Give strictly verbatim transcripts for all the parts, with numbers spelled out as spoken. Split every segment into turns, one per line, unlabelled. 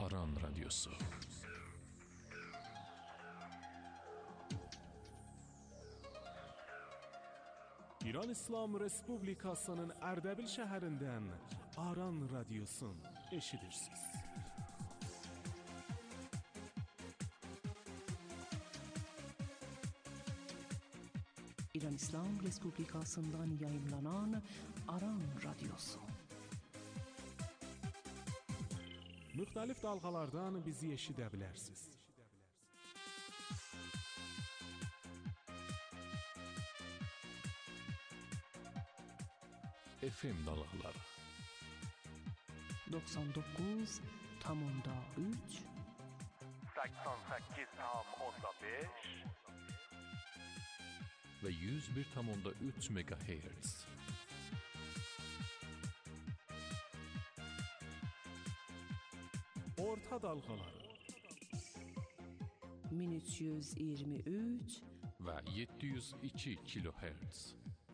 Aran Radyosu. İran İslam Respublikasının Erdebil şəhərindən Aran Radyosun eşidirsiniz.
İran İslam Respublikasından yayımlanan Aran Radyosu.
Müxtəlif dalğalardan bizi eşidə bilərsiniz. F M dalğaları
doksan dokuz nokta üç
seksen sekiz nokta beş
ve yüz bir nokta üç megahertz. Orta dalğaları
min üç yüz iyirmi üç
ve yedi yüz iki kilohertz.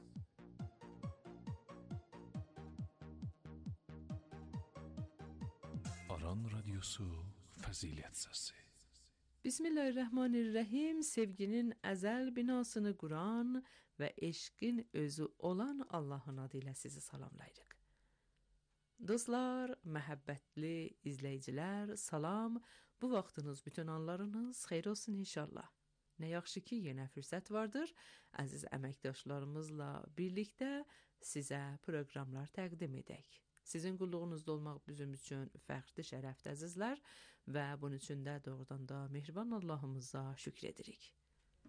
Aran Radyosu Fəzilət Səsi.
Bismillahirrahmanirrahim. Sevginin əzəl binasını quran və eşqin özü olan Allahın adı ilə sizi salamlayırıq. Dostlar, məhəbbətli izləyicilər, salam. Bu vaxtınız, bütün anlarınız xeyir olsun inşallah. Nə yaxşı ki, yenə fürsət vardır. Əziz əməkdaşlarımızla birlikdə sizə proqramlar təqdim edək. Sizin qulluğunuzda olmaq bizim üçün fəxrli şərəfdir əzizlər və bunun üçün də doğrudan da mehriban Allahımıza şükür edirik.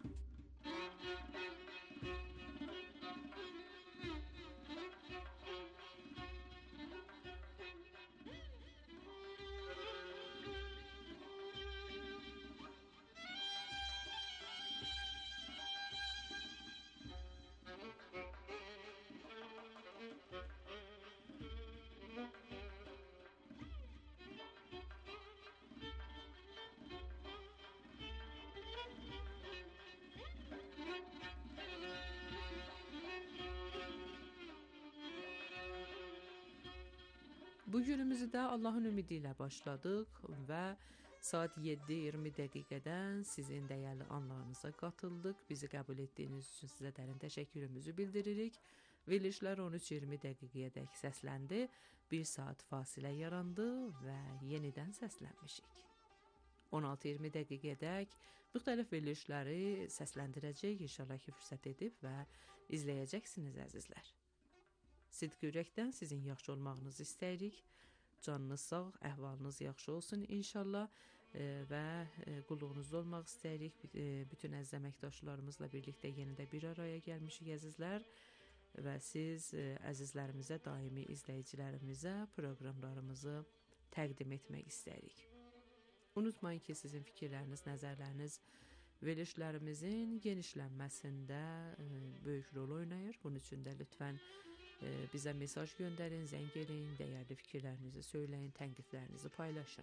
Bu günümüzü də Allahın ümidi ilə başladıq və saat yeddi iyirmi dəqiqədən sizin dəyərli anlarınıza qatıldıq. Bizi qəbul etdiyiniz üçün sizə dərin təşəkkürümüzü bildiririk. Verilişlər on üç iyirmi dəqiqəyədək səsləndi. Bir saat fasilə yarandı və yenidən səslənmişik. on altı iyirmi dəqiqədək müxtəlif verilişləri səsləndirəcək, inşallah ki, fürsət edib və izləyəcəksiniz əzizlər. Sidq ürəkdən sizin yaxşı olmağınızı istəyirik. Canınız sağ, əhvalınız yaxşı olsun inşallah e, və e, qulluğunuzda olmaq istəyirik. E, bütün əziz əməkdaşlarımızla birlikdə yenə də bir araya gəlmişik əzizlər və siz e, əzizlərimizə, daimi izləyicilərimizə proqramlarımızı təqdim etmək istəyirik. Unutmayın ki, sizin fikirləriniz, nəzərləriniz verilişlərimizin genişlənməsində e, böyük rol oynayır. Bunun üçün də lütfən e, bizə mesaj göndərin, zəng edin, dəyərli fikirlərinizi söyləyin, tənqidlərinizi paylaşın.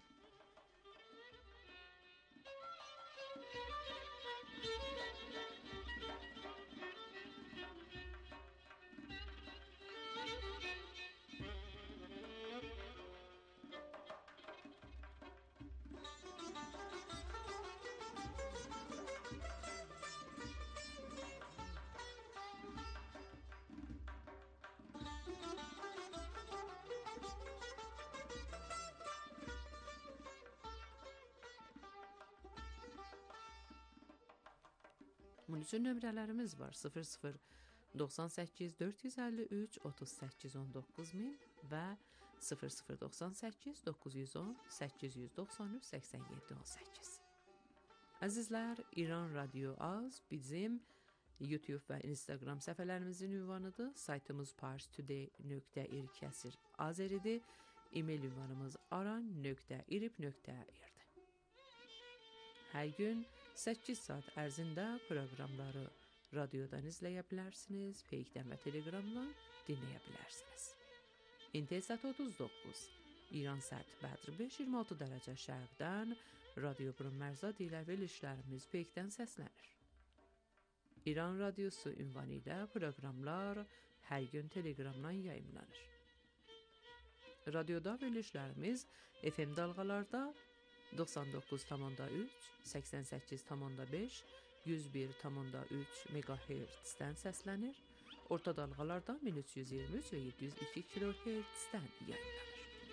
Bunun üçün nömrələrimiz var. sıfır sıfır doxsan səkkiz dörd yüz əlli üç otuz səkkiz on doqquz min və sıfır sıfır doxsan səkkiz doqquz yüz on səkkiz yüz doxsan üç səksən yeddi on səkkiz. Əzizlər, İran Radyo Az bizim YouTube və Instagram səhifələrimizin ünvanıdır. Saytımız parstoday nöqtə ir kəsir azeridir. E-mail ünvanımız aran nöqtə irib nöqtə irdir. Hər gün səkkiz saat ərzində proqramları radiodan izləyə bilərsiniz, Peykdən və Telegramdan dinləyə bilərsiniz. İntesat otuz doqquz, İran saat Bədr beş iyirmi altı dərəcə şərqdən Radio Brunmərzad ilə verilişlərimiz Peykdən səslənir. İran Radyosu ünvanı ilə proqramlar hər gün Telegramdan yayımlanır. Radioda verilişlərimiz F M dalğalarda doxsan doqquz tam onda üç, səksən səkkiz tam onda beş, yüz bir tam onda üç megahertzdən səslənir. Orta dalğalarda min üç yüz iyirmi üç və yeddi yüz iki kilohertzdən yayınlanır.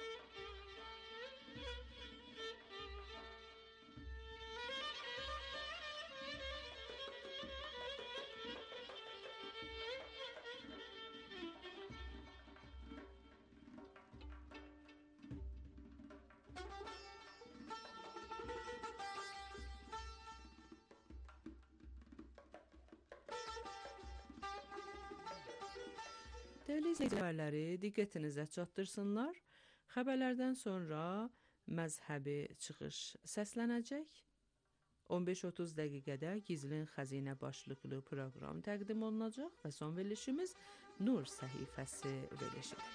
Dəyərli izləyiciləri, diqqətinizə çatdırsınlar. Xəbərlərdən sonra məzhəbi çıxış səslənəcək. on beş otuz dəqiqədə Gizlin Xəzinə başlıqlı proqram təqdim olunacaq və son verilişimiz Nur səhifəsi verilişidir.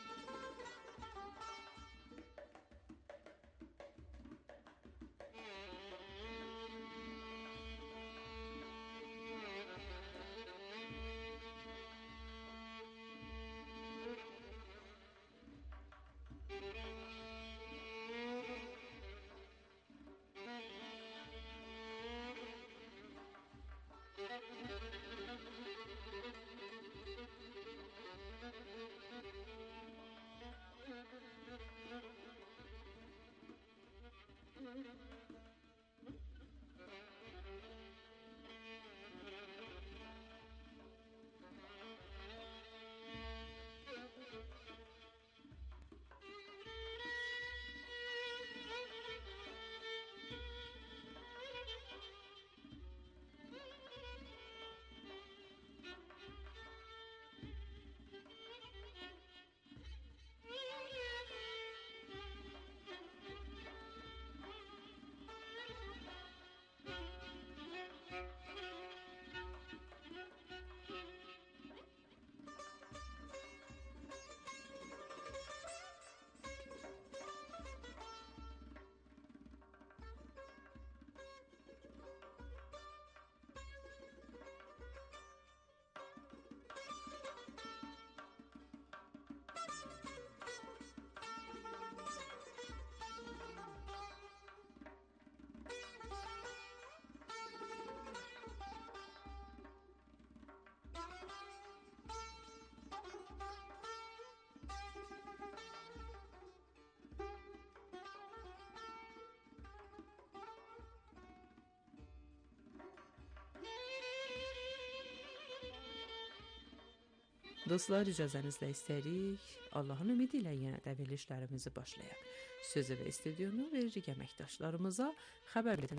Dostlar, icazənizlə istəyirik, Allahın ümidi ilə yenə də verilişlərimizi başlayaq. Sözü və studionu veririk əməkdaşlarımıza. Xəbər verin.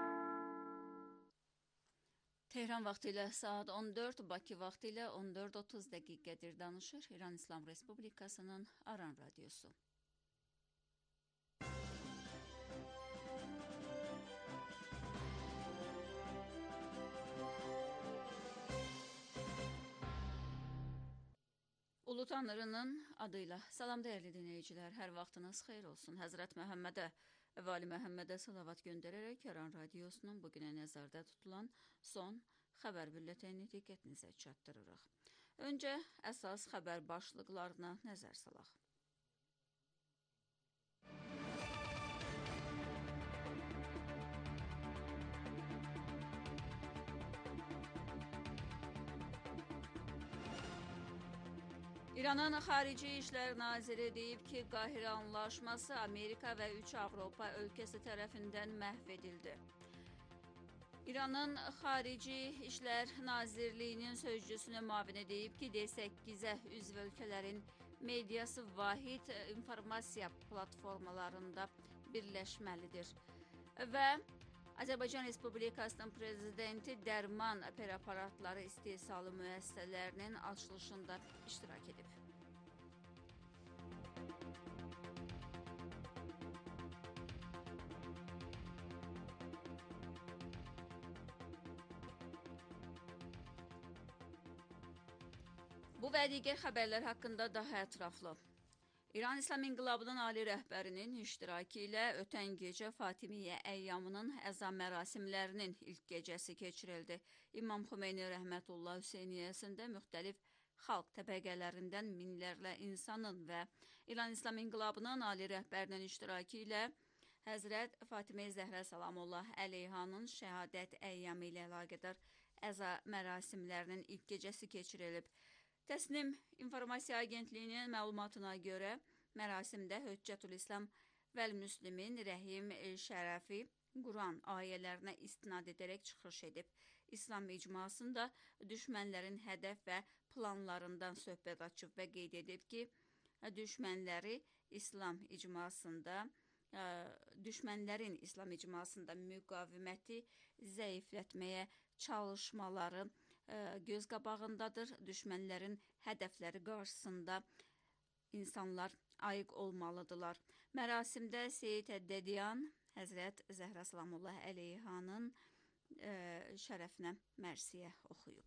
Tehran vaxtı ilə saat on dörd, Bakı vaxtı ilə on dörd otuz dəqiqədir danışır İran İslam Respublikasının Aran Radyosu. Ulu Tanrının adıyla salam dəyərli dinləyicilər, hər vaxtınız xeyir olsun. Həzrət Məhəmmədə və Ali Məhəmmədə salavat göndərərək Aran Radyosunun bugünə nəzərdə tutulan son xəbər bülletini diqqətinizə çatdırırıq. Öncə əsas xəbər başlıqlarına nəzər salaq. İranın Xarici İşlər Naziri deyib ki, Qahirə anlaşması Amerika və üç Avropa ölkəsi tərəfindən məhv edildi. İranın Xarici İşlər Nazirliyinin sözcüsünün müavini deyib ki, D səkkizə üzv ölkələrin mediası vahid informasiya platformalarında birləşməlidir. Və Azərbaycan Respublikasının prezidenti dərman preparatları istehsalı müəssisələrinin açılışında iştirak edib. Bu və digər xəbərlər haqqında daha ətraflı. İran İslam İnqilabının ali rəhbərinin iştirakı ilə ötən gecə Fatimiyyə əyyamının əza mərasimlərinin ilk gecəsi keçirildi. İmam Xümeyni Rəhmətullah Hüseyniyəsində müxtəlif xalq təbəqələrindən minlərlə insanın və İran İslam İnqilabının ali rəhbərinin iştirakı ilə Həzrət Fatimə Zəhra Salamullah əleyhanın şəhadət əyyamı ilə əlaqədar əza mərasimlərinin ilk gecəsi keçirilib. Təsnim İnformasiya Agentliyinin məlumatına görə mərasimdə Höccətülislam Vəl-Müslimin Rəhim Şərəfi Quran ayələrinə istinad edərək çıxış edib. İslam icmasında düşmənlərin hədəf və planlarından söhbət açıb və qeyd edib ki, düşmənləri İslam icmasında düşmənlərin İslam icmasında müqaviməti zəiflətməyə çalışmaları göz qabağındadır. Düşmənlərin hədəfləri qarşısında insanlar ayıq olmalıdırlar. Mərasimdə Seyyid Əddədyan Həzrət Zəhra Salamullah əleyhanın şərəfinə mərsiyə oxuyub.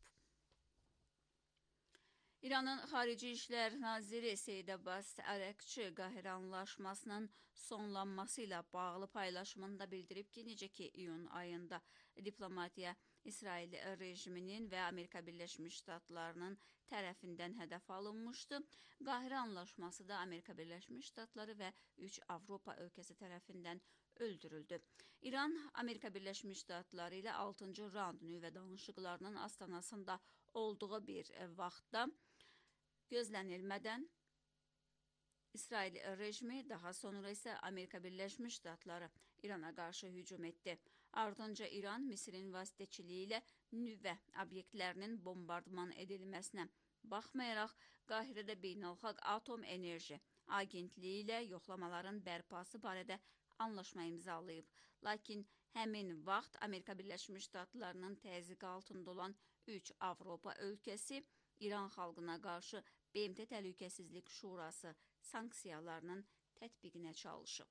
İranın Xarici İşlər Naziri Seyid Abbas Ərəqçi Qahirə anlaşmasının sonlanması ilə bağlı paylaşımında bildirib ki, necə ki iyun ayında diplomatiya İsrail rejiminin və Amerika Birləşmiş Ştatlarının tərəfindən hədəf alınmışdı. Qahirə anlaşması da Amerika Birləşmiş Ştatları və üç Avropa ölkəsi tərəfindən öldürüldü. İran, Amerika Birləşmiş Ştatları ilə altıncı raund nüvə danışıqlarının astanasında olduğu bir vaxtda gözlənilmədən İsrail rejimi, daha sonra isə Amerika Birləşmiş Ştatları İrana qarşı hücum etdi. Ardınca İran, Misirin vasitəçiliyi ilə nüvə obyektlərinin bombardman edilməsinə baxmayaraq, Qahirədə Beynəlxalq Atom Enerji Agentliyi ilə yoxlamaların bərpası barədə anlaşma imzalayıb. Lakin həmin vaxt Amerika Birləşmiş Ştatlarının təzyiqi altında olan üç Avropa ölkəsi İran xalqına qarşı B M T Təhlükəsizlik Şurası sanksiyalarının tətbiqinə çalışıb.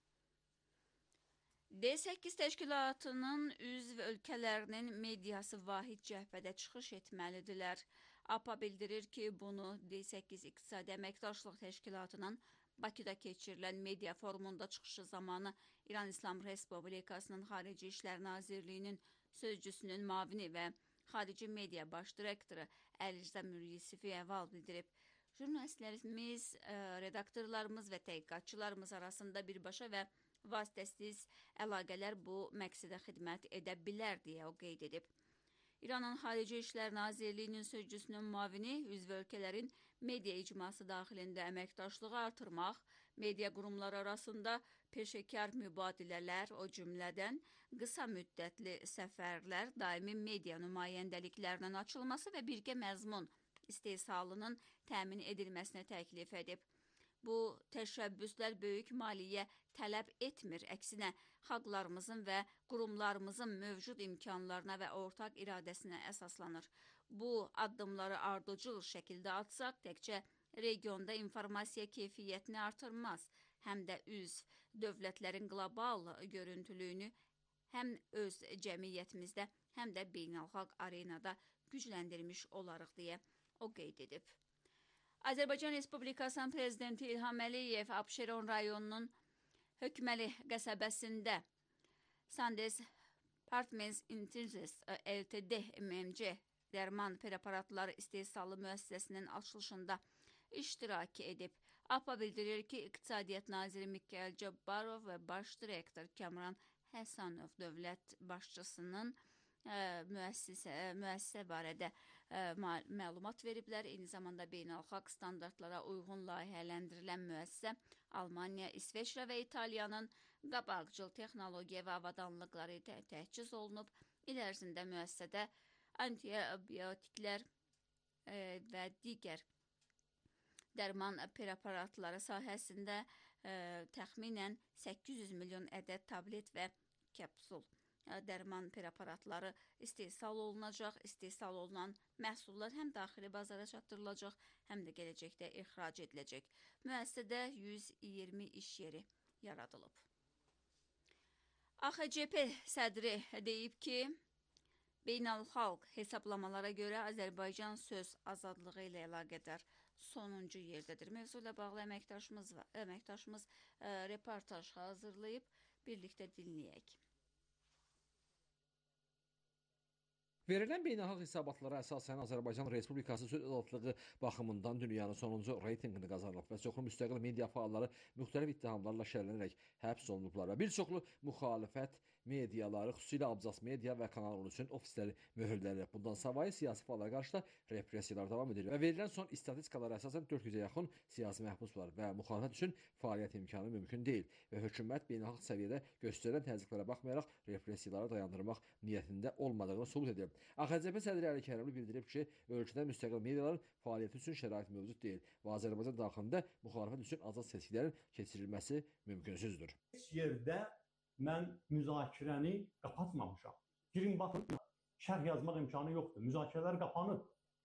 D səkkiz təşkilatının üzv ölkələrinin mediası vahid cəhbədə çıxış etməlidirlər. A P A bildirir ki, bunu D səkkiz İqtisadi Əməkdaşlıq Təşkilatının Bakıda keçirilən media forumunda çıxışı zamanı İran İslam Respublikasının Xarici İşlər Nazirliyinin sözcüsünün mavini və Xarici Media Baş Direktoru Əlirza Mürisifi əvval bildirib. Jurnalistlərimiz, redaktorlarımız və təhqiqatçılarımız arasında birbaşa və vasitəsiz əlaqələr bu məqsədə xidmət edə bilər deyə o qeyd edib. İranın Xarici İşlər Nazirliyinin sözcüsünün mavini üzv ölkələrin media icması daxilində əməkdaşlığı artırmaq, media qurumları arasında peşəkar mübadilələr, o cümlədən qısa müddətli səfərlər, daimi media nümayəndəliklərinin açılması və birgə məzmun istehsalının təmin edilməsinə təklif edib. Bu təşəbbüslər böyük maliyyə tələb etmir, əksinə xalqlarımızın və qurumlarımızın mövcud imkanlarına və ortaq iradəsinə əsaslanır. Bu addımları ardıcıl şəkildə atsaq, təkcə regionda informasiya keyfiyyətini artırmaz, həm də üzv dövlətlərin qlobal görüntülüyünü həm öz cəmiyyətimizdə, həm də beynəlxalq arenada gücləndirmiş olarıq deyə o qeyd edib. Azərbaycan Respublikasının Prezidenti İlham Əliyev Abşeron rayonunun Hökməli qəsəbəsində Sandes Partments Interest L T D M M C dərman preparatları istehsalı müəssisəsinin açılışında iştirak edib. A P A bildirir ki, İqtisadiyyat Naziri Mikayıl Cabbarov və Baş Direktor Kamran Həsanov dövlət başçısının ə, müəssisə, müəssisə barədə ə, məlumat veriblər. Eyni zamanda beynəlxalq standartlara uyğun layihələndirilən müəssisə Almaniya, İsveçrə və İtaliyanın qabaqcıl texnologiya və avadanlıqları tə təchiz olunub. İl ərzində müəssisədə antibiotiklər e, və digər dərman preparatları sahəsində e, təxminən səkkiz yüz milyon ədəd tablet və kapsul dərman preparatları istehsal olunacaq. İstehsal olunan məhsullar həm daxili bazara çatdırılacaq, həm də gələcəkdə ixrac ediləcək. Müəssisədə yüz iyirmi iş yeri yaradılıb. A X C P sədri deyib ki, beynəlxalq hesablamalara görə Azərbaycan söz azadlığı ilə əlaqədar sonuncu yerdədir. Mövzu ilə bağlı əməkdaşımız, əməkdaşımız ə, reportaj hazırlayıb, birlikdə dinləyək.
Verilən beynəlxalq hesabatlara əsasən Azərbaycan Respublikası söz azadlığı baxımından dünyanın sonuncu reytinqini qazanıb və çoxlu müstəqil media fəalları müxtəlif ittihamlarla şərhlənərək həbs olunublar və bir çoxlu müxalifət mediaları, xüsusilə Abcas Media və Kanal on üçün ofisləri möhürlənib. Bundan savayı siyasi fəallara qarşı da repressiyalar davam edir və verilən son statistikalara əsasən dörd yüzə yaxın siyasi məhbus var və müxalifət üçün fəaliyyət imkanı mümkün deyil və hökumət beynəlxalq səviyyədə göstərilən təzyiqlərə baxmayaraq repressiyaları dayandırmaq niyyətində olmadığını sübut edib. A X C P sədri Əli Kərimli bildirib ki, ölkədə müstəqil mediaların fəaliyyəti üçün şərait mövcud deyil və Azərbaycan daxilində müxalifət üçün azad seçkilərin keçirilməsi mümkünsüzdür.
Heç yerdə mən müzakirəni qapatmamışam. Girin baxın, şərh yazmaq imkanı yoxdur. Müzakirələr qapanıb.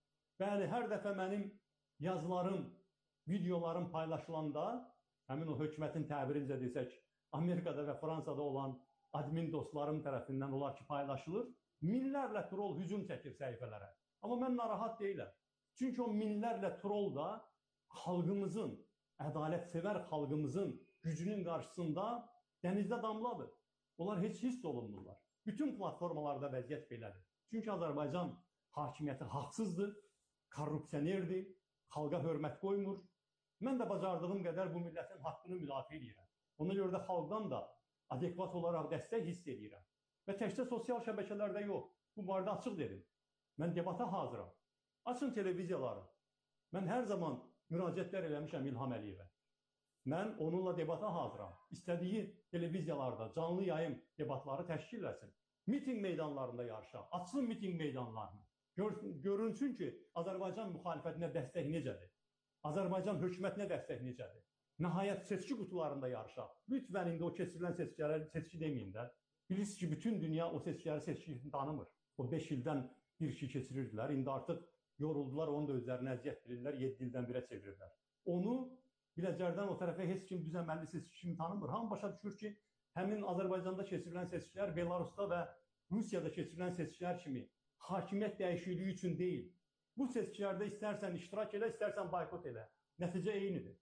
Bəli, hər dəfə mənim yazılarım, videolarım paylaşılanda, həmin o hökumətin təbirincə desək, Amerikada və Fransada olan admin dostlarım tərəfindən olar ki, paylaşılır. Minlərlə troll hücum çəkir səhifələrə. Amma mən narahat deyiləm. Çünki o minlərlə troll da xalqımızın, ədalətsevər xalqımızın gücünün qarşısında dənizdə damladır. Onlar heç hiss olunmurlar. Bütün platformalarda vəziyyət belədir. Çünki Azərbaycan hakimiyyəti haqsızdır, korrupsionerdir, xalqa hörmət qoymur. Mən də bacardığım qədər bu millətin haqqını müdafiə edirəm. Ona görə də xalqdan da adekvat olaraq dəstək hiss edirəm. Və təkcə sosial şəbəkələrdə yox. Bu barədə açıq dedim. Mən debata hazıram. Açın televiziyaları. Mən hər zaman müraciətlər eləmişəm İlham Əliyevə. Mən onunla debata hazıram. İstədiyi televiziyalarda canlı yayım debatları təşkil etsin. Miting meydanlarında yarışaq. Açsın miting meydanlarını. Gör, görünsün ki, Azərbaycan müxalifətinə dəstək necədir? Azərbaycan hökumətinə dəstək necədir? Nəhayət seçki qutularında yarışaq. Lütfən indi o keçirilən seçkiləri seçki deməyin də. Bilirsiniz ki, bütün dünya o seçkiləri seçkisini tanımır. O beş ildən bir iki keçirirdilər. İndi artıq yoruldular, onu da özlərinə əziyyət bilirlər, yeddi ildən birə çevirirlər. Onu Biləcərdən o tərəfə heç kim düz əməlli seçki kimi tanımır. Hamı başa düşür ki, həmin Azərbaycanda keçirilən seçkilər Belarusda və Rusiyada keçirilən seçkilər kimi hakimiyyət dəyişikliyi üçün deyil. Bu seçkilərdə istərsən iştirak elə, istərsən boykot elə. Nəticə eynidir.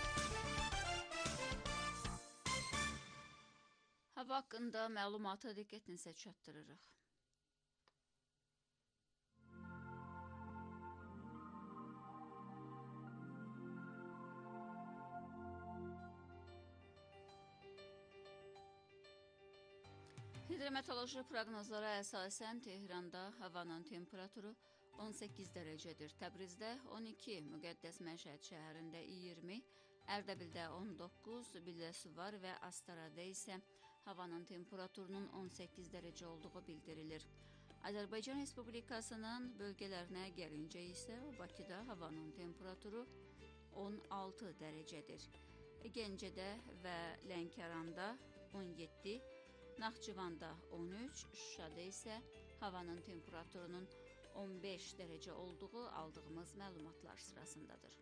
Hava haqqında məlumatı diqqətinizə çatdırırıq. Hidrometeoroloji proqnozlara əsasən Tehranda havanın temperaturu on səkkiz dərəcədir. Təbrizdə on iki, Müqəddəs Məşhəd şəhərində iyirmi, Ərdəbildə on doqquz, Biləsuvar və Astarada isə havanın temperaturunun on səkkiz dərəcə olduğu bildirilir. Azərbaycan Respublikasının bölgələrinə gəlincə isə Bakıda havanın temperaturu on altı dərəcədir. Gəncədə və Lənkəranda on yeddi, Naxçıvanda on üç, Şuşada isə havanın temperaturunun on beş dərəcə olduğu aldığımız məlumatlar sırasındadır.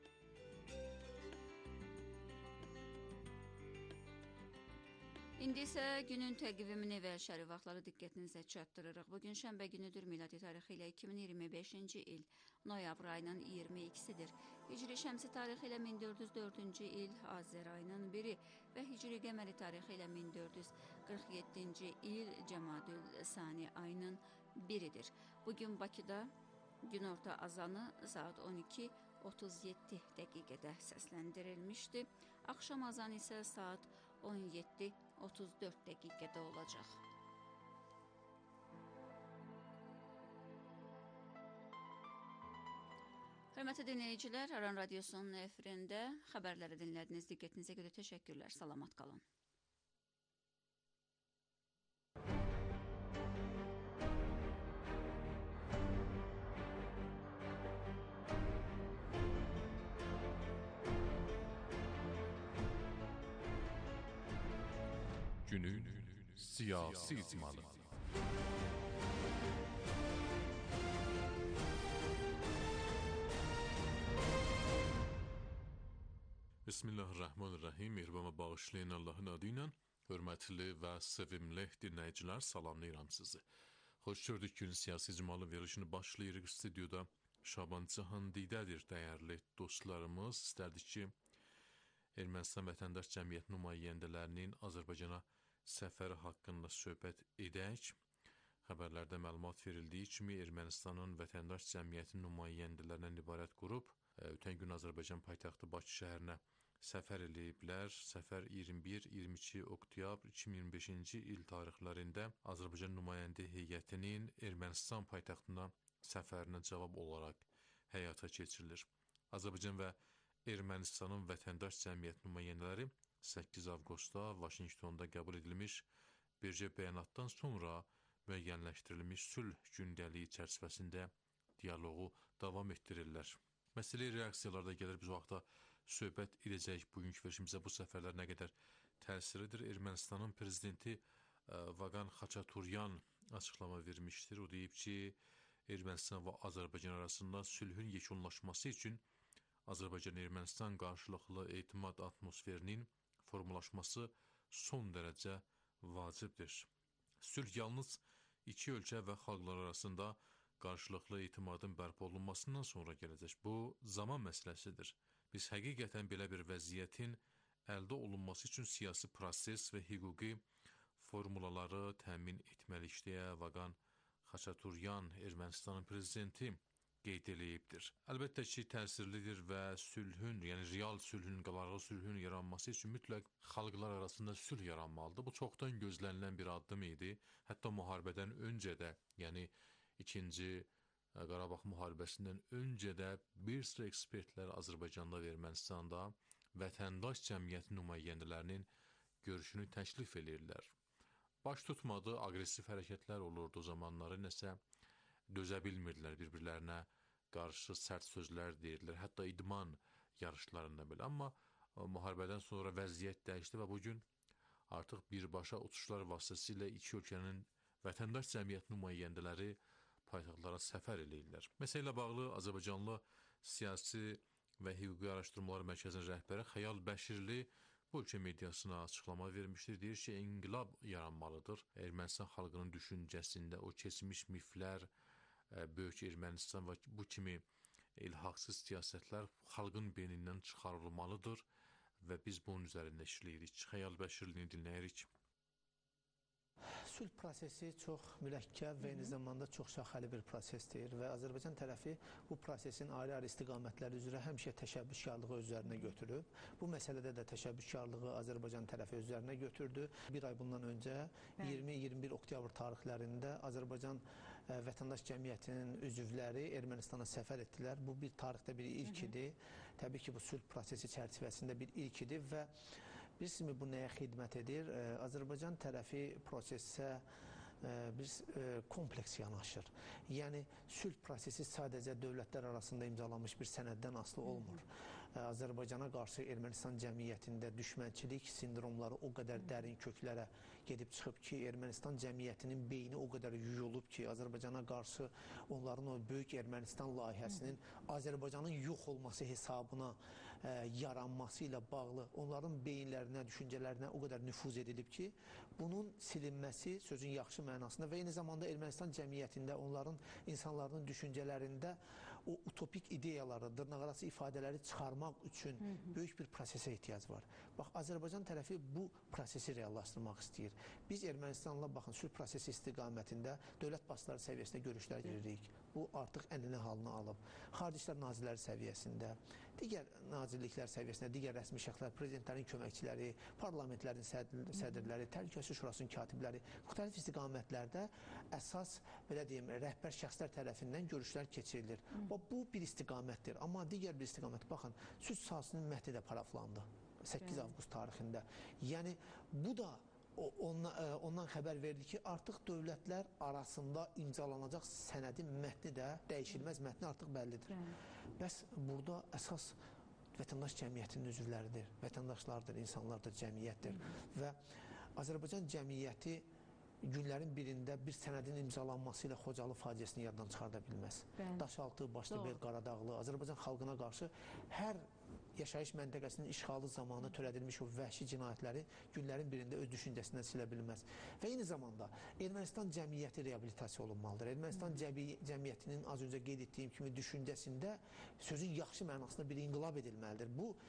İndi isə günün təqvimini və şəri vaxtları diqqətinizə çatdırırıq. Bugün şənbə günüdür, miladi tarixi ilə iki min iyirmi beşinci il, noyabr ayının iyirmi ikisidir. Hicri şəmsi tarixi ilə min dörd yüz dördüncü il, Azər ayının biri və Hicri qəməri tarixi ilə min dörd yüz qırx yeddinci il, Cəmadül Sani ayının biridir. Bugün Bakıda günorta azanı saat on iki otuz yeddi dəqiqədə səsləndirilmişdi. Axşam azanı isə saat on yeddi otuz dörd dəqiqədə olacaq. Hörmətli dinləyicilər, Aran Radiosunun efirində xəbərləri dinlədiniz. Diqqətinizə görə təşəkkürlər. Salamat qalın.
Günün siyasi icmalı. Bismillahirrahmanirrahim. Mehrbama bağışlayın Allahın adı ilə. Hörmətli və sevimli dinləyicilər, salamlayıram sizi. Xoş gördük günün siyasi icmalı verilişini başlayırıq. Stüdyoda Şaban Cahandidədir, dəyərli dostlarımız. İstərdik ki, Ermənistan Vətəndaş Cəmiyyət nümayəndələrinin Azərbaycana səfəri haqqında söhbət edək Xəbərlərdə məlumat verildiyi kimi Ermənistanın vətəndaş cəmiyyəti nümayəndələrindən ibarət qrup ötən gün Azərbaycan paytaxtı Bakı şəhərinə səfər eləyiblər. Səfər iyirmi bir iyirmi iki oktyabr iki min iyirmi beşinci il tarixlərində Azərbaycan nümayəndə heyətinin Ermənistan paytaxtına səfərinə cavab olaraq həyata keçirilir. Azərbaycan və Ermənistanın vətəndaş cəmiyyət nümayəndələri səkkiz avqustda Vaşinqtonda qəbul edilmiş bircə bəyanatdan sonra müəyyənləşdirilmiş sülh gündəliyi çərçivəsində dialoqu davam etdirirlər. Məsələyə reaksiyalar da gəlir. Biz o vaxtda söhbət edəcəyik bugünkü verilişimizə bu səfərlər nə qədər təsiridir. Ermənistanın prezidenti Vaqan Xaçaturyan açıqlama vermişdir. O deyib ki, Ermənistan və Azərbaycan arasında sülhün yekunlaşması üçün Azərbaycan-Ermənistan qarşılıqlı etimad atmosferinin formalaşması son dərəcə vacibdir. Sülh yalnız iki ölkə və xalqlar arasında qarşılıqlı etimadın bərpa olunmasından sonra gələcək. Bu, zaman məsələsidir. Biz həqiqətən belə bir vəziyyətin əldə olunması üçün siyasi proses və hüquqi formulaları təmin etməliyik deyə Vaqan Xaçaturyan, Ermənistanın prezidenti, qeyd eləyibdir. Əlbəttə ki, təsirlidir və sülhün, yəni real sülhün, qalarlı sülhün yaranması üçün mütləq xalqlar arasında sülh yaranmalıdır. Bu çoxdan gözlənilən bir addım idi. Hətta müharibədən öncə də, yəni ikinci Qarabağ müharibəsindən öncə də bir sıra ekspertlər Azərbaycanda və Ermənistanda vətəndaş cəmiyyəti nümayəndələrinin görüşünü təklif edirlər. Baş tutmadı, aqressiv hərəkətlər olurdu, zamanları nəsə dözə bilmirdilər, bir-birlərinə qarşı sərt sözlər deyirlər, hətta idman yarışlarında belə. Amma müharibədən sonra vəziyyət dəyişdi və bugün artıq birbaşa uçuşlar vasitəsilə iki ölkənin vətəndaş cəmiyyət nümayəndələri paytaxtlara səfər eləyirlər. Məsələ ilə bağlı Azərbaycanlı Siyasi və Hüquqi Araşdırmalar Mərkəzinin rəhbəri Xəyal Bəşirli bu ölkə mediasına açıqlama vermişdir. Deyir ki, inqilab yaranmalıdır. Ermənistan xalqının düşüncəsində o keçmiş miflər, Böyük Ermənistan və bu kimi ilhaqsız siyasətlər xalqın beynindən çıxarılmalıdır və biz bunun üzərində işləyirik. Xəyal Bəşirlini dinləyirik.
Sülh prosesi çox mürəkkəb və eyni zamanda çox şaxəli bir prosesdir və Azərbaycan tərəfi bu prosesin ayrı-ayrı istiqamətləri üzrə həmişə təşəbbüskarlığı özlərinə götürüb. Bu məsələdə də təşəbbüskarlığı Azərbaycan tərəfi özlərinə götürdü. Bir ay bundan öncə iyirmi iyirmi bir oktyabr tarixlərində Azərbaycan vətəndaş cəmiyyətinin üzvləri Ermənistana səfər etdilər. Bu bir tarixdə bir ilk idi. Təbii ki, bu sülh prosesi çərçivəsində bir ilk idi və bilirsiniz, bu nəyə xidmət edir? Azərbaycan tərəfi prosesə bir kompleks yanaşır. Yəni, sülh prosesi sadəcə dövlətlər arasında imzalanmış bir sənəddən asılı olmur. Azərbaycana qarşı Ermənistan cəmiyyətində düşmənçilik sindromları o qədər dərin köklərə gedib çıxıb ki, Ermənistan cəmiyyətinin beyni o qədər yuyulub ki, Azərbaycana qarşı onların o Böyük Ermənistan layihəsinin Azərbaycanın yox olması hesabına yaranması ilə bağlı onların beyinlərinə, düşüncələrinə o qədər nüfuz edilib ki, bunun silinməsi sözün yaxşı mənasında və eyni zamanda Ermənistan cəmiyyətində onların insanların düşüncələrində o utopik ideyaları, dırnaqarası ifadələri çıxarmaq üçün Hı -hı. böyük bir prosesə ehtiyac var. Bax, Azərbaycan tərəfi bu prosesi reallaşdırmaq istəyir. Biz Ermənistanla, baxın, sülh prosesi istiqamətində dövlət başçıları səviyyəsində görüşlər edirik. Bu artıq ənənə halını alıb. Xarici İşlər Nazirləri səviyyəsində, digər nazirliklər səviyyəsində, digər rəsmi şəxslər, prezidentlərin köməkçiləri, parlamentlərin sədrləri, Təhlükəsizlik Şurasının katibləri, müxtəlif istiqamətlərdə əsas, belə deyim, rəhbər şəxslər tərəfindən görüşlər keçirilir. Hı. Bu bir istiqamətdir. Amma digər bir istiqamət, baxın, sülh sahəsinin mətni də paraflandı səkkiz avqust tarixində. Yəni, bu da ondan, ondan xəbər verdi ki, artıq dövlətlər arasında imzalanacaq sənədin mətni də, dəyişilməz mətni artıq bəllidir. Hı. Bəs burada əsas vətəndaş cəmiyyətinin üzvləridir, vətəndaşlardır, insanlardır, cəmiyyətdir. Hı. Və Azərbaycan cəmiyyəti günlərin birində bir sənədin imzalanması ilə Xocalı faciəsini yaddan çıxarda bilməz. Bəli. Daşaltı, Başlıbel, Qaradağlı, Azərbaycan xalqına qarşı hər yaşayış məntəqəsinin işğalı zamanı törədilmiş o vəhşi cinayətləri günlərin birində öz düşüncəsindən silə bilməz. Və eyni zamanda Ermənistan cəmiyyəti reabilitasiya olunmalıdır. Ermənistan cəmiyyətinin az öncə qeyd etdiyim kimi düşüncəsində sözün yaxşı mənasında bir inqilab edilməlidir. Bu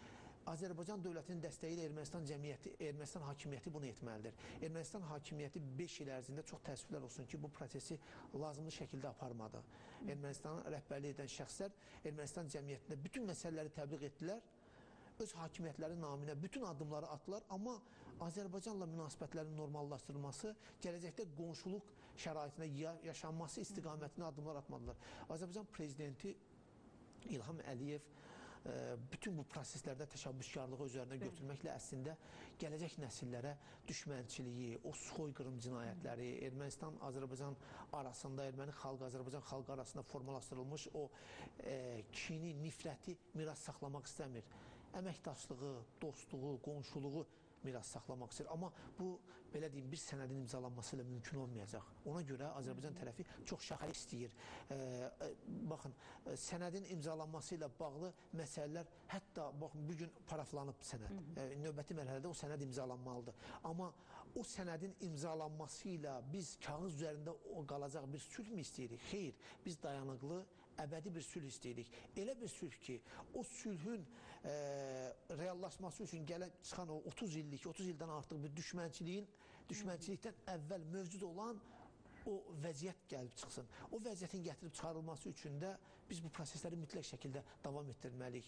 Azərbaycan dövlətinin dəstəyi ilə Ermənistan cəmiyyəti, Ermənistan hakimiyyəti bunu etməlidir. Ermənistan hakimiyyəti beş il ərzində çox təəssüflər olsun ki, bu prosesi lazımlı şəkildə aparmadı. Ermənistanın rəhbərlik edən şəxslər Ermənistan cəmiyyətində bütün məsələləri təbliğ etdilər, öz hakimiyyətləri naminə bütün addımları atdılar, amma Azərbaycanla münasibətlərin normallaşdırılması, gələcəkdə qonşuluq şəraitində yaşanması istiqamətində addımlar atmadılar. Azərbaycan prezidenti İlham Əliyev bütün bu proseslərdə təşəbbüskarlığı üzərinə götürməklə əslində gələcək nəsillərə düşmənçiliyi, o soyqırım cinayətləri, Ermənistan, Azərbaycan arasında, Erməni xalqı, Azərbaycan xalqı arasında formalaşdırılmış o e, kini, nifrəti miras saxlamaq istəmir. Əməkdaşlığı, dostluğu, qonşuluğu miras saxlamaq istəyir. Amma bu, belə deyim, bir sənədin imzalanması ilə mümkün olmayacaq. Ona görə Azərbaycan tərəfi çox şəxəli istəyir. E, e, baxın, e, sənədin imzalanması ilə bağlı məsələlər, hətta baxın, bugün paraflanıb sənəd. E, növbəti mərhələdə o sənəd imzalanmalıdır. Amma o sənədin imzalanması ilə biz kağız üzərində o qalacaq bir sülh mü istəyirik? Xeyr, biz dayanıqlı, əbədi bir sülh istəyirik. Elə bir sülh ki, o sülhün e, reallaşması üçün gələ çıxan o otuz illik, otuz ildən artıq bir düşmənçiliyin, düşmənçilikdən əvvəl mövcud olan o vəziyyət gəlib çıxsın. O vəziyyətin gətirib çıxarılması üçün də biz bu prosesləri mütləq şəkildə davam etdirməliyik.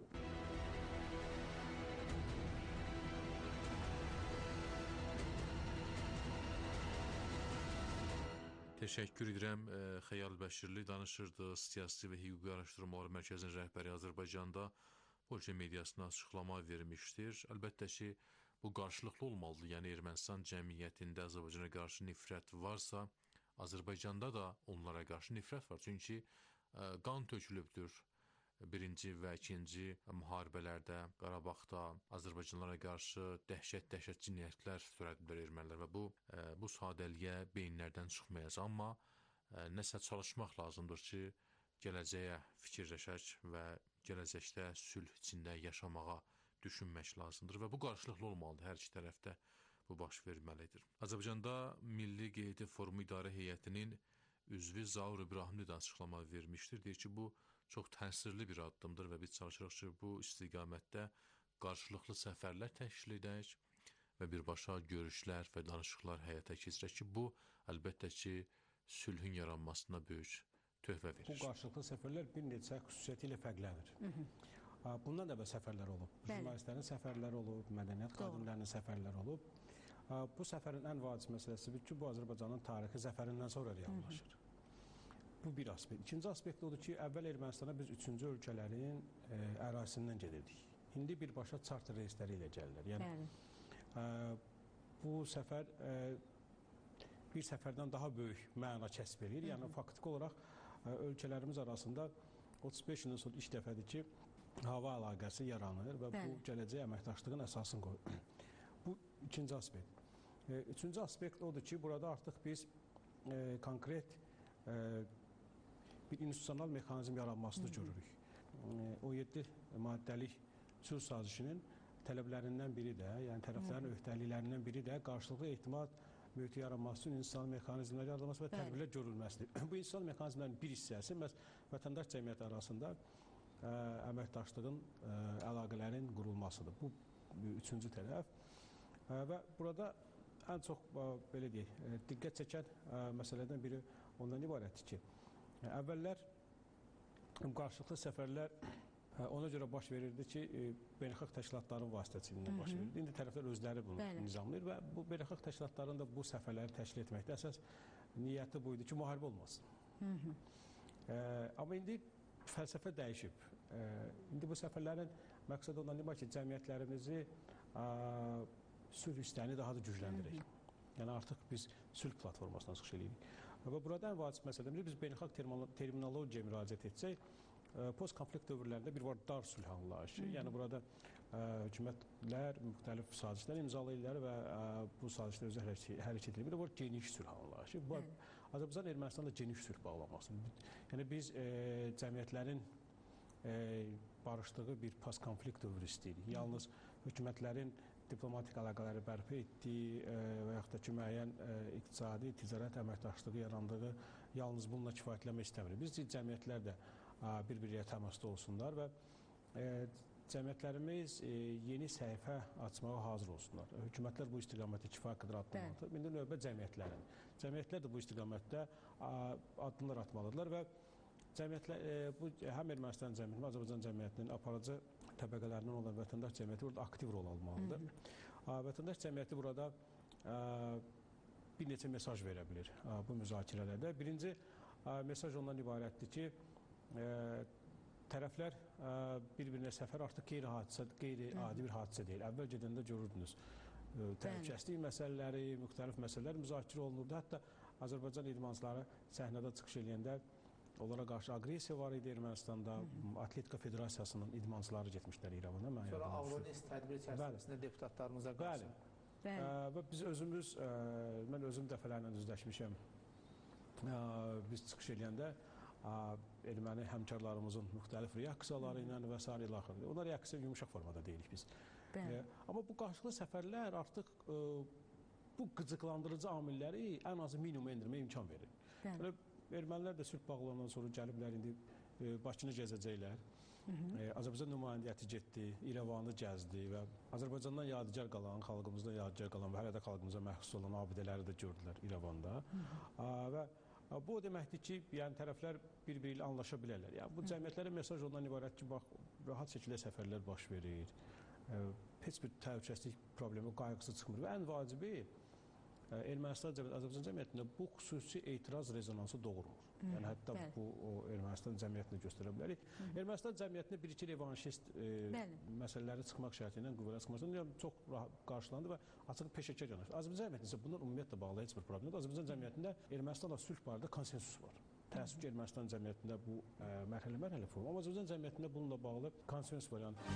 Təşəkkür edirəm. Xəyal Bəşirli danışırdı. Siyasi və Hüquqi Araşdırmalar Mərkəzinin rəhbəri Azərbaycanda Polşa mediasına açıqlama vermişdir. Əlbəttə ki, bu qarşılıqlı olmalıdır. Yəni Ermənistan cəmiyyətində Azərbaycana qarşı nifrət varsa, Azərbaycanda da onlara qarşı nifrət var. Çünki qan tökülübdür. Birinci və ikinci müharibələrdə, Qarabağda Azərbaycanlara qarşı dəhşət-dəhşət cinayətlər törədiblər ermənilər və bu, bu sadəliyə beyinlərdən çıxmayacaq. Amma nəsə çalışmaq lazımdır ki, gələcəyə fikirləşək və gələcəkdə sülh içində yaşamağa düşünmək lazımdır və bu qarşılıqlı olmalıdır, hər iki tərəfdə bu baş verməlidir. Azərbaycanda Milli Qeydi Forumu İdarə Heyətinin üzvü Zaur İbrahimli də açıqlama vermişdir. Deyir ki, bu çox təsirli bir addımdır və biz çalışırıq ki, bu istiqamətdə qarşılıqlı səfərlər təşkil edək və birbaşa görüşlər və danışıqlar həyata keçirək ki, bu əlbəttə ki, sülhün yaranmasına böyük töhfə verir.
Bu qarşılıqlı səfərlər bir neçə xüsusiyyəti ilə fərqlənir. Hı -hı. Bundan da belə səfərlər olub. Jurnalistlərin səfərləri olub, mədəniyyət xadimlərinin səfərləri olub. Bu səfərin ən vacib məsələsidir ki, bu Azərbaycanın tarixi zəfərindən sonra reallaşır. Hı -hı. Bu bir aspekt. İkinci aspekt odur ki, əvvəl Ermənistana biz üçüncü ölkələrin e, ərazisindən gedirdik. İndi birbaşa charter reysləri ilə gəlirlər. Yəni, e, bu səfər e, bir səfərdən daha böyük məna kəsb edir. Yəni, Hı -hı. faktiki olaraq e, ölkələrimiz arasında otuz beş ilin sonra ilk dəfədir ki, hava əlaqəsi yaranır və Bəli. bu gələcək əməkdaşlığın əsasını qoyur. Bu ikinci aspekt. E, üçüncü aspekt odur ki, burada artıq biz e, konkret e, bir institusional mexanizm yaranmasını görürük. O yeddi maddəlik sülh sazişinin tələblərindən biri də, yəni tərəflərin öhdəliklərindən biri də qarşılıqlı etimad mühiti yaranması üçün institusional mexanizmlər yaradılması və tədbirlər görülməsidir. Bu institusional mexanizmlərin bir hissəsi məhz vətəndaş cəmiyyəti arasında ə, əməkdaşlığın, ə, əlaqələrin qurulmasıdır. Bu üçüncü tərəf. Ə, və burada ən çox ə, belə deyək, diqqət çəkən ə, məsələdən biri ondan ibarətdir ki, əvvəllər qarşılıqlı səfərlər ona görə baş verirdi ki, beynəlxalq təşkilatların vasitəsilə baş verirdi. İndi tərəflər özləri bunu Bəli. nizamlayır və bu beynəlxalq təşkilatların da bu səfərləri təşkil etməkdə əsas niyyəti buydu ki, müharibə olmasın. Hı -hı. E, amma indi fəlsəfə dəyişib. E, indi bu səfərlərin məqsədi ondan ibarət ki, cəmiyyətlərimizi a, sülh istəyini daha da gücləndirək. Hı -hı. Yəni artıq biz sülh platformasına çıxış edirik. Və burada ən vacib məsələdir, biz beynəlxalq terminologiyaya müraciət etsək, post-konflikt dövrlərində bir var dar sülh anlayışı. Yəni burada ə, hökumətlər müxtəlif sazişlər imzalayırlar və ə, bu sazişlər özü hərəkət edir. Bir də var geniş sülh anlayışı. Bu, Azərbaycan Ermənistanla geniş sülh bağlamasıdır. Yəni biz ə, cəmiyyətlərin ə, barışdığı bir post-konflikt dövrü istəyirik. Yalnız hökumətlərin diplomatik əlaqələri bərpa etdiyi e, və yaxud da ki, müəyyən e, iqtisadi, ticarət əməkdaşlığı yarandığı yalnız bununla kifayətlənmək istəmirik. Biz cəmiyyətlər də bir-biriyə təmasda olsunlar və e, cəmiyyətlərimiz e, yeni səhifə açmağa hazır olsunlar. Hökumətlər bu istiqamətdə kifayət qədər addım atır. İndi növbə cəmiyyətlərin. Cəmiyyətlər də bu istiqamətdə a, addımlar atmalıdırlar və cəmiyyətlər e, bu həm Ermənistan cəmiyyəti, həm Azərbaycan cəmiyyətinin aparıcı təbəqələrindən olan vətəndaş cəmiyyəti burada aktiv rol almalıdır. A, vətəndaş cəmiyyəti burada a, bir neçə mesaj verə bilir a, bu müzakirələrdə. Birinci a, mesaj ondan ibarətdir ki, e, tərəflər ə, bir-birinə səfər artıq qeyri-hadisə, qeyri-adi bir hadisə deyil. Əvvəl gedəndə görürdünüz, ə, təhlükəsizlik məsələləri, müxtəlif məsələlər müzakirə olunurdu. Hətta Azərbaycan idmançıları səhnədə çıxış edəndə onlara qarşı agresiya var idi Ermənistanda. Atletika Federasiyasının idmançıları getmişlər İrəvana.
Sonra Avronest tədbir çərçivəsində deputatlarımıza qarşı.
Bəli. Ə, və biz özümüz, ə, mən özüm dəfələrlə üzləşmişəm. Ə, biz çıxış edəndə erməni həmkarlarımızın müxtəlif reaksiyaları ilə və s. ilə axırdı. Ona reaksiya yumuşaq formada deyilik biz. E, amma bu qarşılıqlı səfərlər artıq e, bu qıcıqlandırıcı amilləri ən azı minimuma endirməyə imkan verir. Belə, ermənilər də sülh bağlanandan sonra gəliblər, indi e, Bakını gəzəcəklər. E, Azərbaycan nümayəndəti getdi, İrəvanı gəzdi və Azərbaycandan yadigar qalan, xalqımızdan yadigar qalan və hələ də xalqımıza məxsus olan abidələri də gördülər İrəvanda. A, və bu o deməkdir ki, yəni tərəflər bir-biri ilə anlaşa bilərlər. Yəni bu cəmiyyətlərə mesaj ondan ibarət ki, bax, rahat şəkildə səfərlər baş verir. E, heç bir təhlükəsizlik problemi, qayğısı çıxmır və ən vacibi Ermənistan cəmiyyəti, Azərbaycan cəmiyyətində bu xüsusi etiraz rezonansı doğurmur. Yəni hətta Bəli. bu o Ermənistan cəmiyyətinə göstərə bilərik. Hı -hı. Ermənistan cəmiyyətində bir-iki revanşist e, məsələləri çıxmaq şərti ilə qüvvəyə çıxmasın, yəni çox qarşılandı və açıq peşəkar yanaşdı. Azərbaycan cəmiyyətində isə bunlar ümumiyyətlə bağlı heç bir problem yoxdur. Azərbaycan cəmiyyətində Ermənistanla sülh barədə konsensus var. Təəssüf ki, Ermənistan cəmiyyətində bu mərhələ-mərhələ form. Amma Azərbaycan cəmiyyətində bununla bağlı konsensus var. Yəni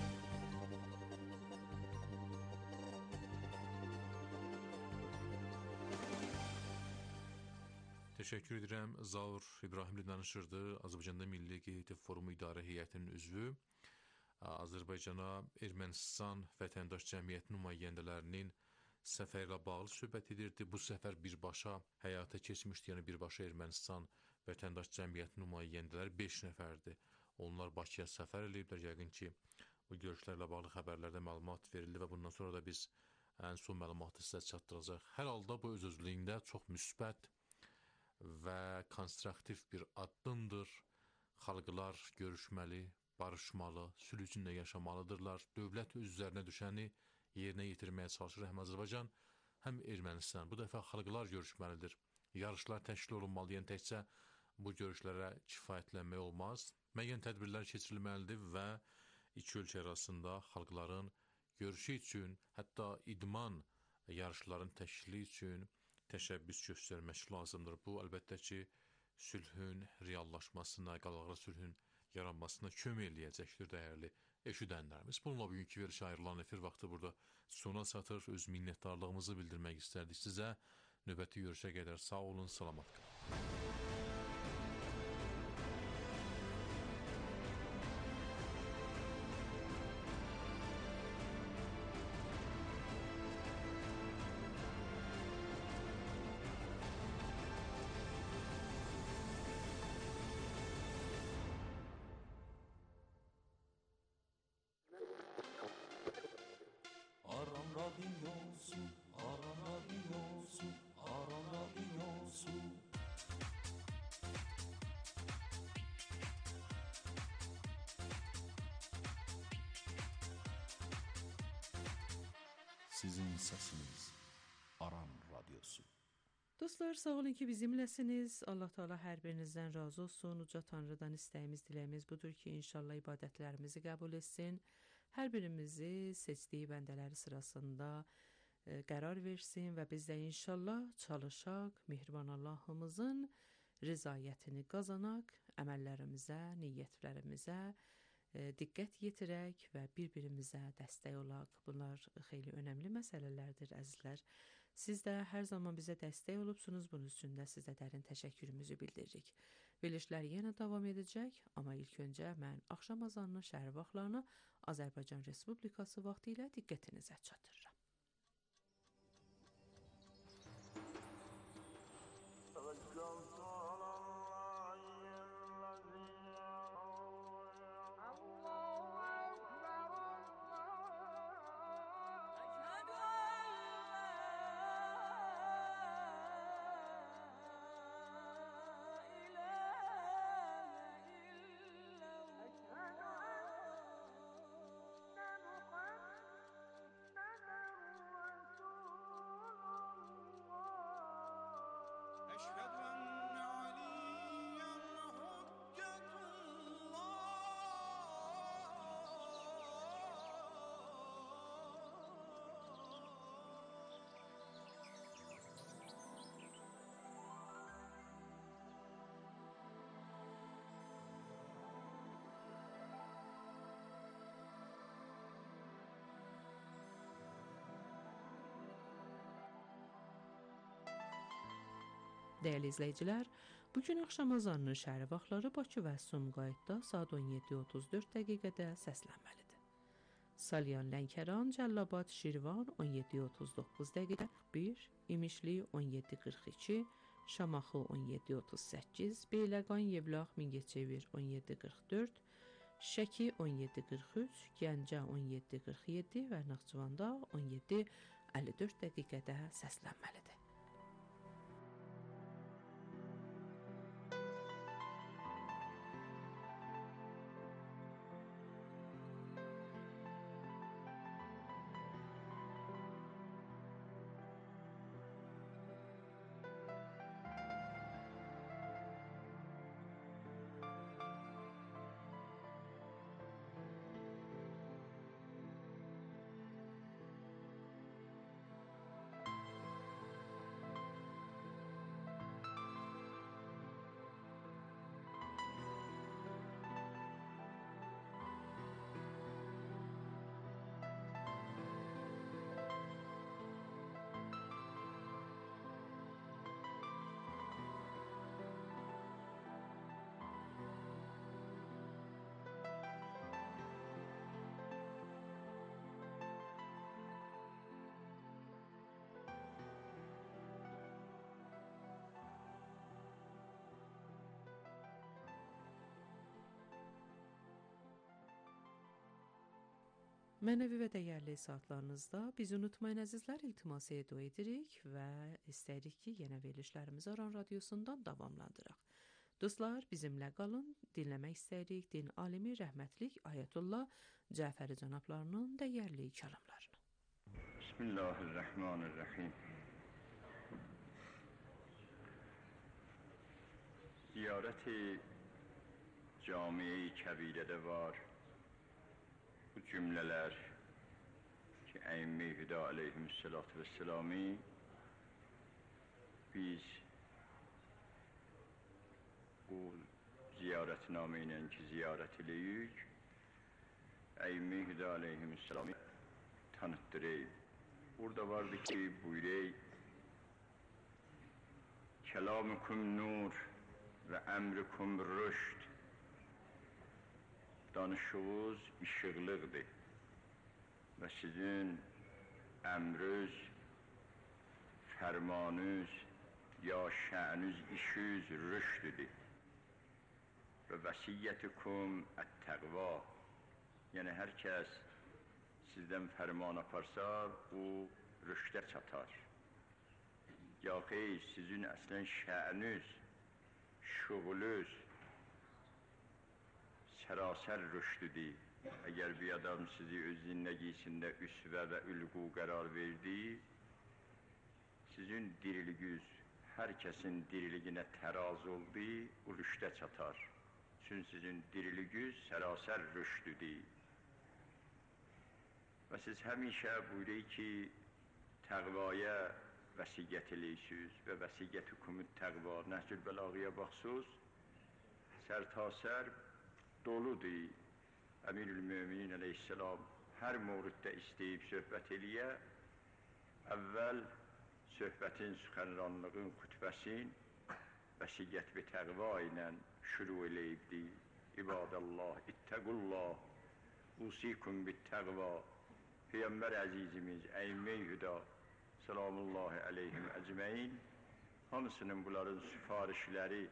Təşəkkür edirəm. Zaur İbrahimli danışırdı. Azərbaycanda Milli Qeydiyyat Forumu İdarə Heyətinin üzvü. Azərbaycana Ermənistan vətəndaş cəmiyyəti nümayəndələrinin səfəri ilə bağlı söhbət edirdi. Bu səfər birbaşa həyata keçmişdi. Yəni birbaşa Ermənistan vətəndaş cəmiyyəti nümayəndələri beş nəfərdir. Onlar Bakıya səfər ediblər. Yəqin ki, bu görüşlərlə bağlı xəbərlərdə məlumat verildi və bundan sonra da biz ən son məlumatı sizə çatdıracaq. Hər halda bu öz-özlüyündə çox müsbət və konstruktiv bir addımdır. Xalqlar görüşməli, barışmalı, sülh içində yaşamalıdırlar. Dövlət öz üzərinə düşəni yerinə yetirməyə çalışır. Həm Azərbaycan, həm Ermənistan. Bu dəfə xalqlar görüşməlidir. Yarışlar təşkil olunmalı. Yəni təkcə bu görüşlərə kifayətlənmək olmaz. Müəyyən tədbirlər keçirilməlidir və iki ölkə arasında xalqların görüşü üçün, hətta idman yarışların təşkili üçün təşəbbüs göstərmək lazımdır. Bu, əlbəttə ki, sülhün reallaşmasına, qalıqlı sülhün yaranmasına kömək eləyəcəkdir, dəyərli eşidənlərimiz. Bununla bugünkü verişə ayrılan efir vaxtı burada sona çatır. Öz minnətdarlığımızı bildirmək istərdik sizə. Növbəti görüşə qədər sağ olun, salamat qalın.
Sizin səsiniz Aran Radyosu.
Dostlar, sağ olun ki, bizimləsiniz. Allah Teala hər birinizdən razı olsun. Uca Tanrıdan istəyimiz, diləyimiz budur ki, inşallah ibadətlərimizi qəbul etsin. Hər birimizi seçdiyi bəndələri sırasında e, qərar versin və biz də inşallah çalışaq, mehriban Allahımızın rızayətini qazanaq, əməllərimizə, niyyətlərimizə e, diqqət yetirək və bir-birimizə dəstək olaq. Bunlar xeyli önəmli məsələlərdir, əzizlər. Siz də hər zaman bizə dəstək olubsunuz. Bunun üçün də sizə dərin təşəkkürümüzü bildiririk. Verilişlər yenə davam edəcək, amma ilk öncə mən axşam azanını, şəhər vaxtlarını Azərbaycan Respublikası vaxtı ilə diqqətinizə çatdırıram.
Allah
Dəyərli izləyicilər, bu gün axşam azanının şəhər vaxtları Bakı və Sumqayıtda saat on yeddi otuz dörd dəqiqədə səslənməlidir. Salyan, Lənkəran, Cəllabad, Şirvan on yeddi otuz doqquz dəqiqə, bir, İmişli on yeddi qırx iki, Şamaxı on yeddi otuz səkkiz, Beyləqan, Yevlax, Mingəçevir on yeddi qırx dörd, Şəki on yeddi qırx üç, Gəncə on yeddi qırx yeddi və Naxçıvanda on yeddi əlli dörd dəqiqədə səslənməlidir. Mənəvi və dəyərli saatlarınızda bizi unutmayın əzizlər, iltiması edu edirik və istəyirik ki, yenə verilişlərimizi Aran Radiosundan davamlandıraq. Dostlar, bizimlə qalın, dinləmək istəyirik din alimi rəhmətlik Ayətullah Cəfəri cənablarının dəyərli kəlamlarını.
Bismillahirrahmanirrahim. Ziyarəti camiye-i kəbirədə var. Bu cümlələr ki, Əimmi Hüda aleyhissalatu vesselami biz bu ziyarətnamə ilə ki, ziyarət eləyik, Əimmi Hüda aleyhissalami tanıtdırayım. Burada vardı ki, buyurey, Kəlamükum nur və əmrükum rüşd. Danışığınız işıqlıqdır və sizin əmrüz, fərmanüz, ya şənüz, işüz rüşdüdür. Və vəsiyyətikum ət-təqva. Yəni, hər kəs sizdən fərman aparsa, bu rüşdə çatar. Ya xeyr, sizin əslən şənüz, şuğulüz, sərasər rüşdüdür. Əgər bir adam sizi öz zindəgisində üsvə və ülqu qərar verdi, sizin diriliğiniz hər kəsin diriliğinə təraz oldu, bu rüşdə çatar. Çünki sizin diriliğiniz sərasər rüşdüdür. Və siz həmişə buyuruyor ki, təqvaya vəsiyyət eləyirsiniz və vəsiyyət-i təqva, Nəhcül Bəlağıya baxsınız, sərtasər doludur. Əmirül-Möminin əleyhissalam hər mövriddə istəyib söhbət eləyə, əvvəl söhbətin, süxənranlığın, xütbəsin vəsiyyət və təqva ilə şüru eləyibdi. İbadallah, ittəqullah, usikum bit təqva. Peyyəmbər əzizimiz Əimmə-i Hüda salamullahi əleyhim əcməin hamısının bunların sifarişləri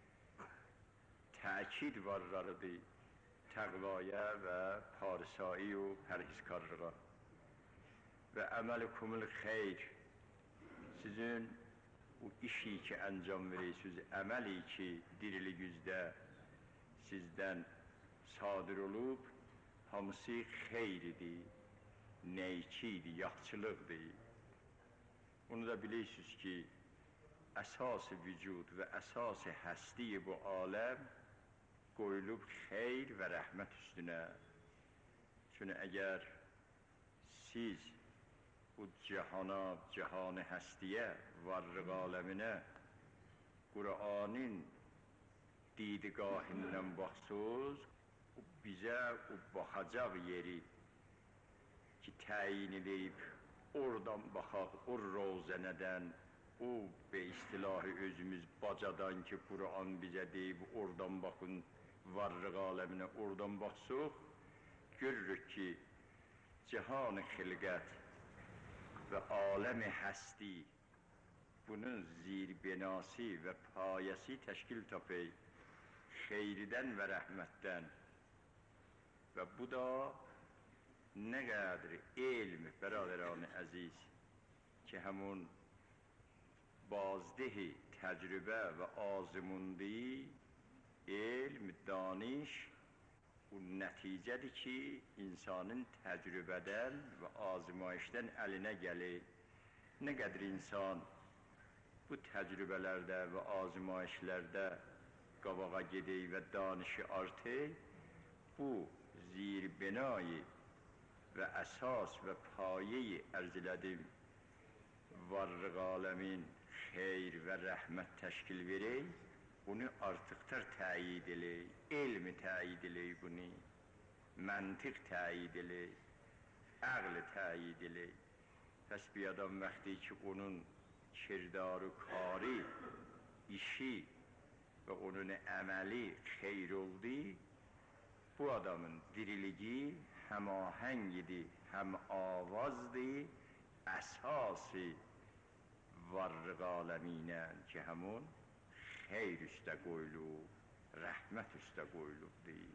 təkid varlarıdır təqvaya və parisai və pərhizkarlığa. Və əməlikumul xeyr, sizin bu işi ki əncam verirsiniz, əməli ki diriliğinizdə sizdən sadir olub, hamısı xeyridir, neyçidir, yaxçılıqdır. Bunu da bilirsiniz ki, əsas-ı vücud və əsas-ı həsti bu aləm qoyulub xeyr və rəhmət üstünə. Çünki əgər siz bu cihana, cihan-ı həstiyə, varlıq aləminə Qur'anın didigahindən baxsınız, bizə o baxacaq yeri ki, təyin edib, oradan baxaq, o rozənədən o be istilahı özümüz bacadan ki Kur'an bize deyib oradan bakın varlıq aləminə oradan baxsaq görürük ki cihan-ı xilqət və aləmi həsti bunun zirbenası və payəsi təşkil tapır xeyridən və rəhmətdən və bu da nə qədri elm bəradəran əziz ki həmun bazdehi təcrübə və azmundi elm, daniş bu nəticədir ki insanın təcrübədən və azmayişdən əlinə gəlir. Nə qədər insan bu təcrübələrdə və azmayişlərdə qabağa gedir və danışı artır, bu zirbinayı və əsas və payeyi ərz elədim varlıq aləmin xeyr və rəhmət təşkil verir, bunu artıqdır təyid edir, elmi təyid edir bunu, məntiq təyid edir, əql təyid edir. Pəs bir adam vaxtı ki onun kirdarı, kari, işi və onun əməli xeyr oldu, bu adamın diriliği həm ahəngidir, həm avazdır, əsası varlıq aləminə ki həmun xeyr üstə qoyulub, rəhmət üstə qoyulubdur.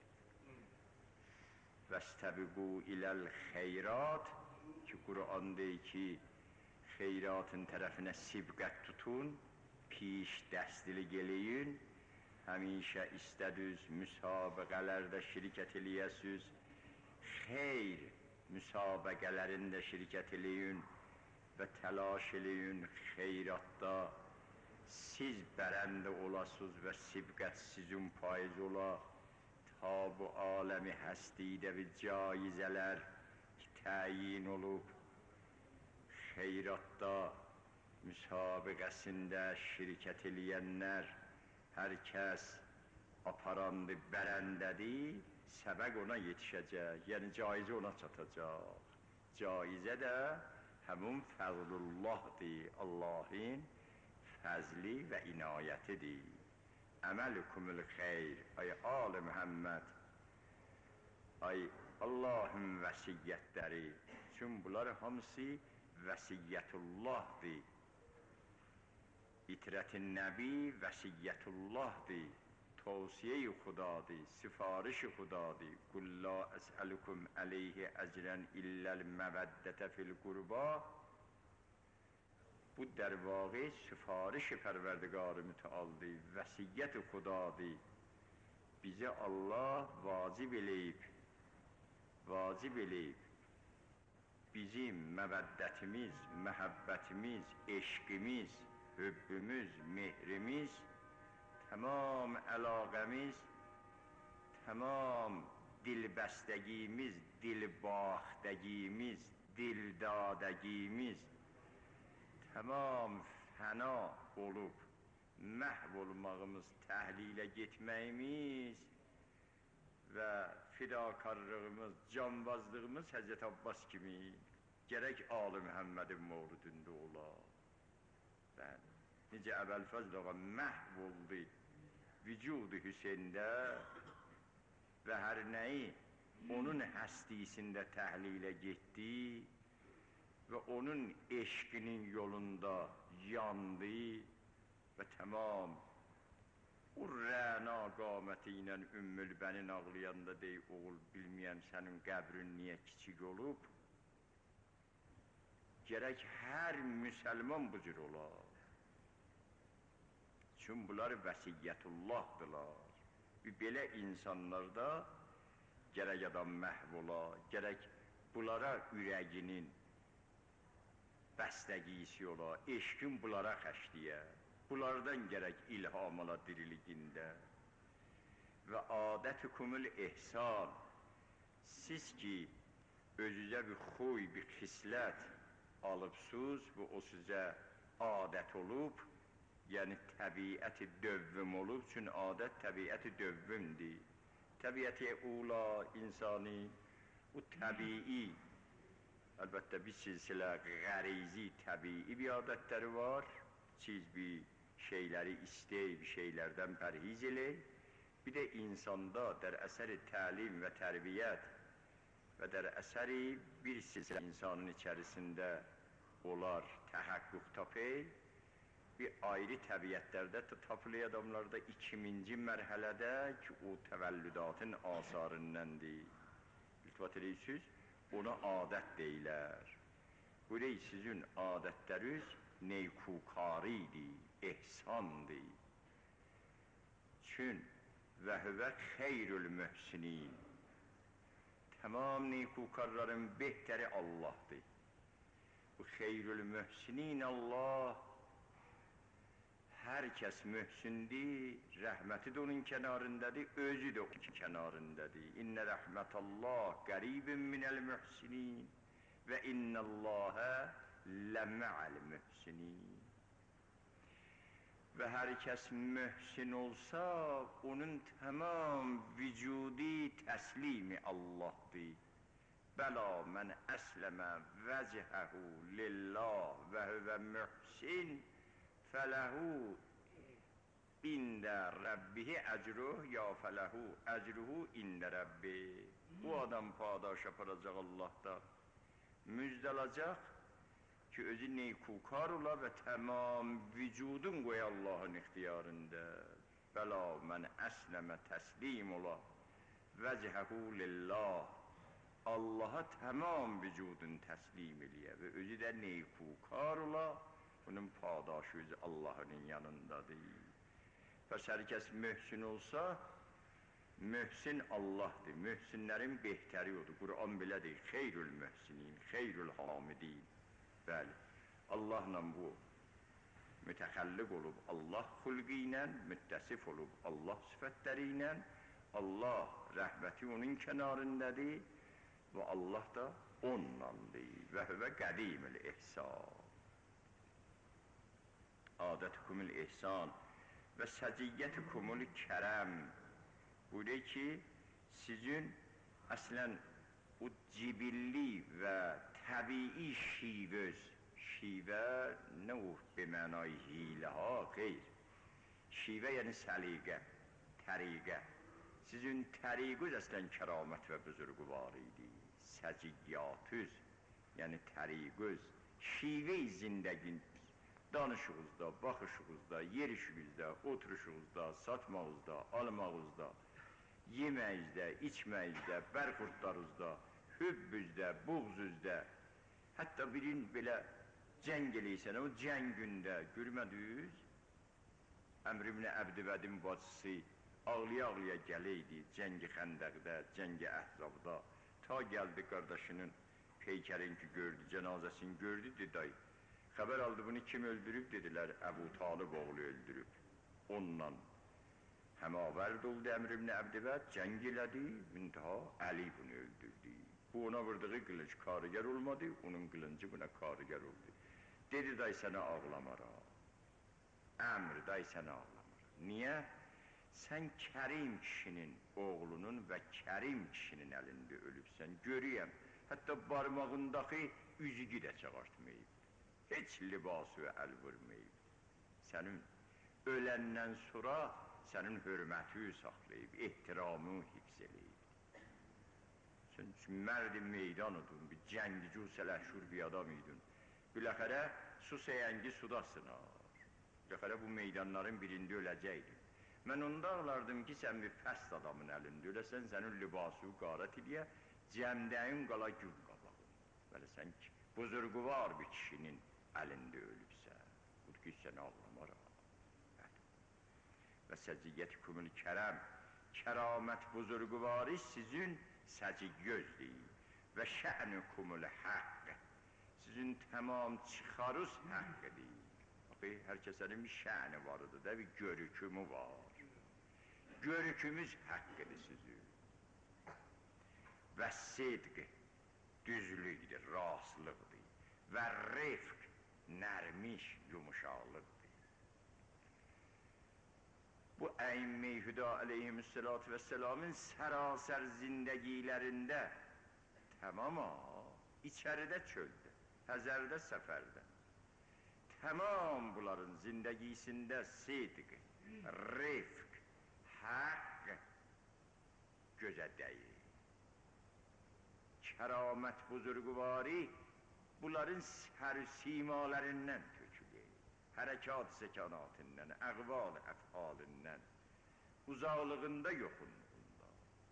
Vəstəbiqu iləl xeyrat ki Qur'an deyir ki xeyratın tərəfinə sibqət tutun, piş dəstilik eləyin, həmişə istədüz müsabiqələrdə şirkət eləyəsiz, xeyr müsabiqələrində şirkət eləyin və təlaş eləyin xeyratda siz bərəndə olasınız və sibqət sizin payız ola ta bu aləmi həstidə və caizələr ki təyin olub xeyratda müsabiqəsində şirkət eləyənlər hər kəs aparandı bərəndədir, səbəq ona yetişəcək, yəni caizə ona çatacaq. Caizə də həmun fəzlullahdır, Allahın fəzli və inayətidir. Əməlikumul xeyr, ay al Muhammed, ay Allahın vəsiyyətləri, çünki bunlar hamısı vəsiyyətullahdır. İtrət-i nəbi vəsiyyətullahdır, tavsiye-i xudadır, sifarişi xudadır. Qul la əsəlukum əleyhi əcrən illəl məvəddətə fil qurba. Bu در واقع سفارش پروردگار متعالی وصیت خداdır. Bize Allah vacib eləyib, vacib eləyib. Bizim məvəddətimiz, məhəbbətimiz, eşqimiz, hübbümüz, mehrimiz, tamam əlaqəmiz, tamam dilbəstəgimiz, dilbaxtəgimiz, dildadəgimiz tamam fəna olub, məhv olmağımız, təhlilə getməyimiz və fidakarlığımız, canbazlığımız Həzrət Abbas kimi gərək Ali Məhəmmədin mövludunda ola. Ben, necə Əbəlfəzl ağa məhv oldu vücudu Hüseyndə və hər nəyi onun həstisində təhlilə getdi və onun eşqinin yolunda yandı və tamam o rəna qaməti ilə Ümmül Bənin ağlayanda dey, oğul bilməyəm sənin qəbrin niyə kiçik olub, gərək hər müsəlman bu cür olar. Çünki bunlar vəsiyyətullahdılar. Belə insanlarda gərək adam məhv ola, gərək bunlara ürəyinin bəstəgisi ola, eşqin bunlara xəşliyə, bunlardan gərək ilham ola diriligində. Və adətikumul ihsan, siz ki özünüzə bir xuy, bir xislət alıbsınız və o sizə adət olub, yəni təbiəti dövvüm olub, çünki adət təbiəti dövvümdir. Təbiəti ula insani, o təbii Əlbəttə bir silsilə qərizi, təbii bir adətləri var. Siz bir şeyləri istey, bir şeylərdən pərhiz elək. Bir də insanda dər əsəri təlim və tərbiyyət və dər əsəri bir silsilə insanın içərisində olar, təhəqqüq tapır. Bir ayrı təbiyyətlərdə tapılıyor adamlarda ikinci mərhələdə ki, o təvəllüdatın asarındandır. İltifat edirsiniz, ona adət deyilər. Bu deyil, sizin adətləriniz neykukaridir, ehsandır. Çün və hüvə xeyrül mühsinin. Tamam neykukarların behteri Allah'dır. Bu xeyrül mühsinin Allah, herkes mühsündür, rəhməti də onun kənarındadır, özü də onun kənarındadır. İnnə rəhmətallah qəribun minəl mühsinin və innəlləhə ləmə'əl mühsinin. Və hər kəs mühsin olsa, onun tamam vücudi təslimi Allah'dır. Bəla mən əsləmə vəcəhəhu lillah və hüvə mühsin fələhu ində Rabbihi əcruh ya fələhu əcruhu ində Rabbi. Bu adam padaş aparacaq Allah'da, müjdəlacaq ki, özü neykukar ola və tamam vücudun qoy Allah'ın ixtiyarında. Bəla mən əsləmə təslim ola vəcəhəhu lillah. Allah'a tamam vücudun təslim eləyə və özü də neykukar ola. Bunun padaşı özü Allah'ın yanındadır. Bəs hər kəs mühsin olsa, mühsin Allah'dır. Mühsinlərin behtəri odur. Qur'an belədir. Xeyrül mühsinin, xeyrül hamidin. Bəli, Allahla bu mütəxəlliq olub Allah xulqi ilə, müttəsif olub Allah sifətləri ilə, Allah rəhməti onun kənarındadır və Allah da onlandır. Və hüvə qədimül ihsan. Adətikumul ihsan və səciyyətikumul kərəm. Buyuruyor ki, sizin əslən o cibilli və təbii şivəz, şivə nə o bəmənay hilə ha, xeyr. Şivə yəni səliqə, təriqə. Sizin təriqüz əslən kəramət və büzürqüvar idi. Səciyyatüz, yəni təriqüz, şivə-i zindəgin, danışığızda, baxışığızda, yerişinizdə, oturuşunuzda, satmağızda, almağızda, yeməyizdə, içməyizdə, bərxurtlarınızda, hübbüzdə, buğzüzdə, hətta birin belə cəng eləysən, o cəngündə görmədiniz, Əmr ibn Əbdivədin bacısı ağlaya-ağlaya gələydi cəngi xəndəqdə, cəngi əhzabda, ta gəldi qardaşının peykərin ki gördü, cənazəsini gördü, dedi, xəbər aldı bunu kim öldürüb, dedilər, Əbu Talib oğlu öldürüb. Onunla həmavərd oldu Əmr ibn Əbdibəd, cəng elədi, müntəha Əli bunu öldürdü. Bu ona vurduğu qılınc karıgər olmadı, onun qılıncı buna karıgər oldu. Dedi, day sənə ağlamara. Əmr, day sənə ağlamara. Niyə? Sən Kərim kişinin oğlunun və Kərim kişinin əlində ölübsən, görüyəm. Hətta barmağındakı üzüqü də çağartmayıb. Heç libası əl vurmayıb. Sənin öləndən sonra sənin hörməti saxlayıb, ehtiramı hifz eləyib. Sən mərd-i meydan idin, bir cəngici sələşur bir adam idin. Biləxərə su səyəngi suda sınar. Biləxərə bu meydanların birində öləcəkdin. Mən onda ağlardım ki, sən bir pəst adamın əlində öləsən, sənin libası qarət eləyə, cəmdəyin qala gül qabağın. Belə sən ki, buzurqüvar bir kişinin əlində ölübsən. Budur ki, sənə ağlamara. Və səciyyətikumul kərəm, kəramət buzurqüvari sizin səciyyözdür. Və şə'nukumul haqq, sizin tamam çıxarız haqqıdır. Baxı, hər kəsənin bir şə'ni varıdır da, bir görükümü var. Görükümüz haqqıdır sizin. Və sidq, düzlükdür, rastlıqdır. Və rifq, nərmiş, yumuşaqlıqdır. Bu əimmə-i hüda aleyhissalatu vesselamın sərasər zindəgilərində tamam ha, içəridə çöldə, həzərdə səfərdə. Tamam bunların zindegisində sidq, rifq, haqq gözə dəyir. Kəramət buzurguvari bunların sər-simalərindən tökülür. Hərəkat səkanatından, əqval əfalindən, uzaqlığında yoxunluğunda.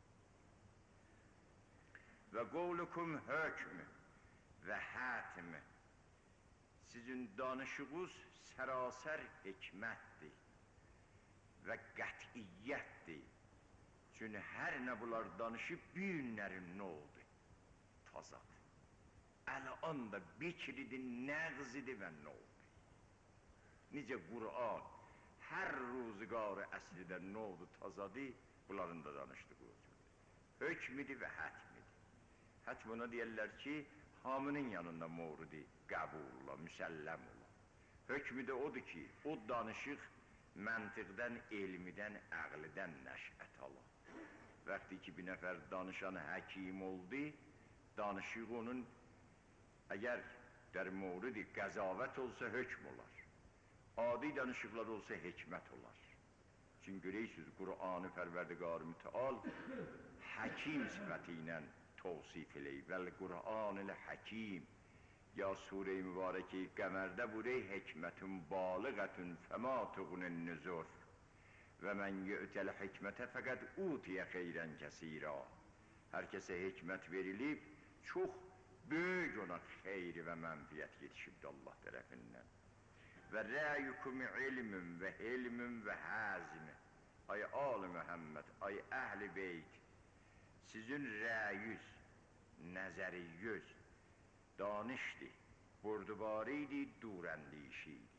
Və qovlukum hökmü və hətmi. Sizin danışığınız sərasər hikmətdir və qətiyyətdir. Çünki hər nə bunlar danışıb bir günlərin nə oldu? Tazadır. Əl-an da bikridir, nəğzidir və nə oldu? Necə Qur'an hər ruzigarı əslidə nə oldu? Tazadır, bunların da danışdığı oldu. Hökmidir və hətmidir. Hətm ona deyərlər ki, hamının yanında mevrudu, qəbul ola, müsəlləm ola. Hökmü də odur ki, o danışıq məntiqdən, elmidən, əqlidən nəşət ala. Vaxtı ki, bir nəfər danışan həkim oldu, danışıq onun, əgər der mevrudu qəzavət olsa, hökm olar. Adi danışıqlar olsa, hikmət olar. Çünki görəysiniz, Qur'an-ı Pərverdigar-ı Müteal həkim sifəti ilə tavsif eləyib. Vəl-Qur'an-ı Həkim. Ya Sure-i Mübarək-i Qəmərdə burey hikmətun balıqətun fəma tuğnin nüzur. Və mən yü'təl hikmətə fəqət utiyə xeyrən kəsira. Hər kəsə hikmət verilib, çox böyük ona xeyri və mənfiyyət yetişibdir Allah tərəfindən. Və rəyukum ilmün və hilmün və həzmi. Ay al-ı Məhəmməd, ay əhl-i beyt, sizin rəyüz, nəzəriyyüz, danışdır, burdubaridir, durəndişidir.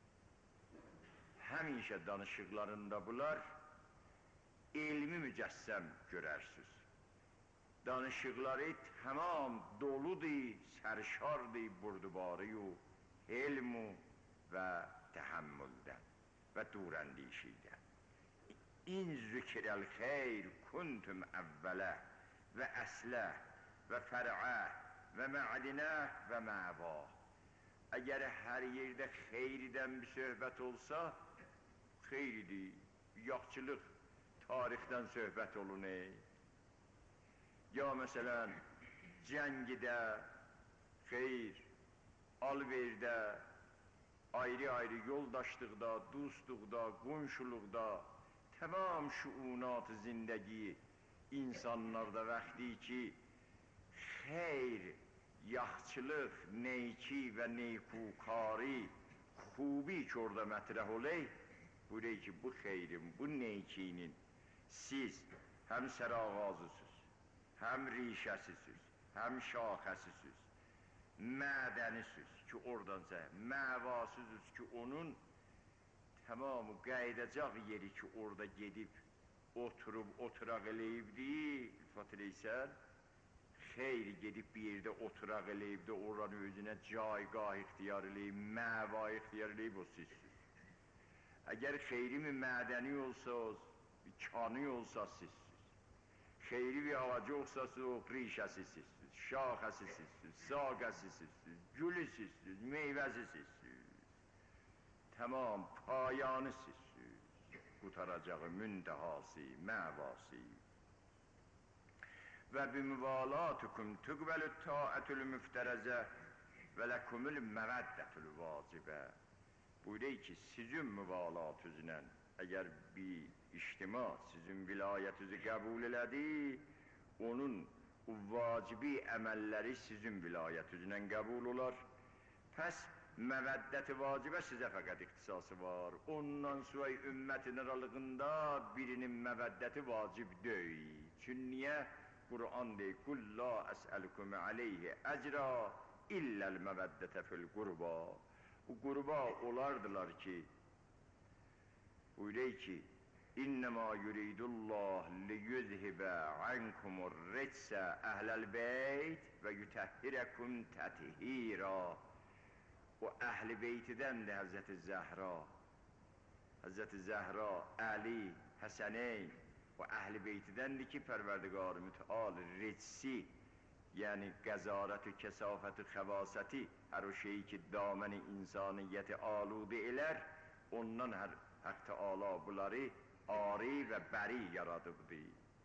Həmişə danışıqlarında bunlar elmi mücəssəm görərsiniz. Danışıqları tamam doludur, sərşardır, burdubariyu, elmu və təhəmmüldən və durəndişidən. İn zükirəl xeyr kuntum əvvələ və əslə və fər'ə və mə'dinə və məva. Əgər hər yerdə xeyridən bir söhbət olsa, xeyridir, yaxçılıq, tarixdən söhbət olunur. Ya məsələn, cəngidə, xeyr, alverdə, ayrı-ayrı yoldaşlıqda, dostluqda, qonşuluqda, tamam şuunat-ı zindəgi insanlarda vaxtı ki, xeyr, yaxçılıq, neyki və neykukari, xubi ki orada mətrəh olay, buyuruyor ki, bu xeyrin, bu neykinin siz həm sərağazısınız, həm rişəsisiz, həm şaxəsisiz, mədənisiz ki oradansa, məvasızız ki onun tamamı qaydacaq yeri ki orada gedib, oturub, oturaq eləyibdi, Fatih Eysər, xeyr gedib bir yerdə oturaq eləyibdi, oranı özünə caygah ixtiyar eləyib, məva ixtiyar eləyib, o sizsiz. Əgər xeyri mi mədəni olsaz, kanı olsa sizsiz. Xeyri bir ağacı olsası o rişəsi sizsiz, şaxəsi sizsiz, saqəsi sizsiz, gülü sizsiz, meyvəsi sizsiz. Tamam, payanı sizsiz, qutaracağı müntəhası, məvası. Və bimüvalatukum tüqbəlü taətül müftərəzə və ləkumül məvəddətül vacibə. Buyuruyor ki, sizin müvalatınızla əgər bir ictima sizin vilayətinizi qəbul elədi, onun o vacibi əməlləri sizin vilayətinizlə qəbul olar. Pəs məvəddət-i vacibə sizə fəqət ixtisası var. Ondan sonra ümmətin aralığında birinin məvəddəti vacib deyil. Çünki niyə? Qur'an deyir, Qul la əsəlukum aleyhi əcra illəl məvəddətə fil qurba. Bu qurba olardılar ki, buyuruyor ki, İnnəmā yuridullah liyuzhibə ankumur ritsə əhləl beyt və yutəhhirəkum tətihira. O əhl-i beytidəndir Həzrəti Zəhra. Həzrəti Zəhra, Əli, Həsəneyn o əhl-i beytidəndir ki, Pərverdigar-ı Müteal ritsi, یعنی قضارت و کسافت و xəvasəti, hər o şeyi ki, daməni insaniyyəti aludə elər, ondan hər Hak Teala bunları ari və bəri yaradıbdı.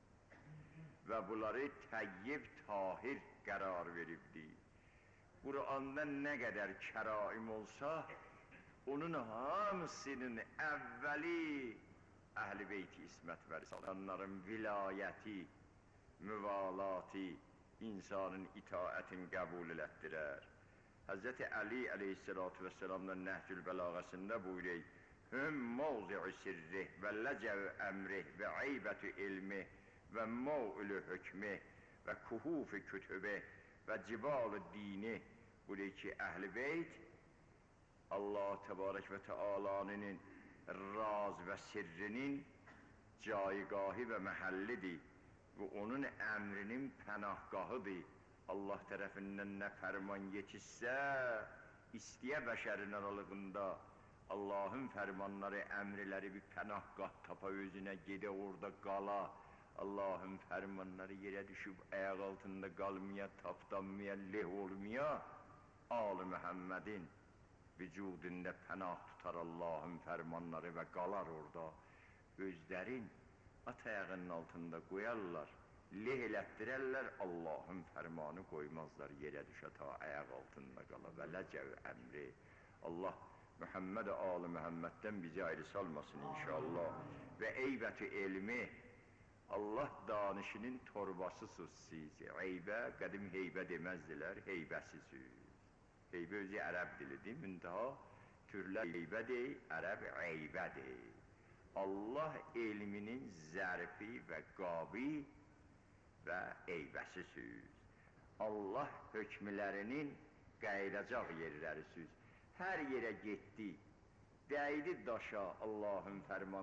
Və bunları təyyib, tahir qərar veribdi. Qur'anda nə qədər kəraim olsa, onun hamısının əvvəli Əhl-i Beyti İsmət və Risalanların vilayəti, müvalati, insanın itaətin qəbul elətdirər. Həzrəti Əli əleyhissalatu vesselam'dan Nəhcül Bəlağəsində buyuruyor, Hüm mavzi'u sirrih və ləcəv əmrih və eybətü ilmih və mav'ülü hükmih və kuhufi kütübih və cibalı dini. Buyuruyor ki, Əhl-i Beyt Allah Tebarek ve Teala'nın raz ve sirrinin caigahı ve mahallidir ve onun emrinin pənahgahıdır. Allah tərəfindən nə fərman yetişsə, istəyə bəşərin aralığında Allahın fərmanları, əmrləri bir pənahgah tapa özünə, gedə orada qala. Allahın fərmanları yerə düşüb, ayaq altında qalmaya, tapdanmaya, leh olmaya, Al-ı Məhəmmədin vücudunda pənah tutar Allahın fərmanları və qalar orada. Özlərin at ayağının altında qoyarlar, leh elətdirərlər, Allahın fərmanı qoymazlar, yerə düşə ta ayaq altında qala. Və ləcəv əmri. Allah Muhammed Al-ı Məhəmməddən bizi ayrı salmasın inşallah. Və eybət-i elmi, Allah danışının torbasısız siz. Eybə, qədim heybə deməzdilər, heybəsiz. Heybə özü ərəb dilidir, müntaha türlər heybədir, ərəb eybədir. Allah elminin zərfi və qabi və eybəsiz. Allah hökmlərinin qayılacaq yerlərisiz. Hər yerə getdi, dəydi daşa Allahın fərmanı.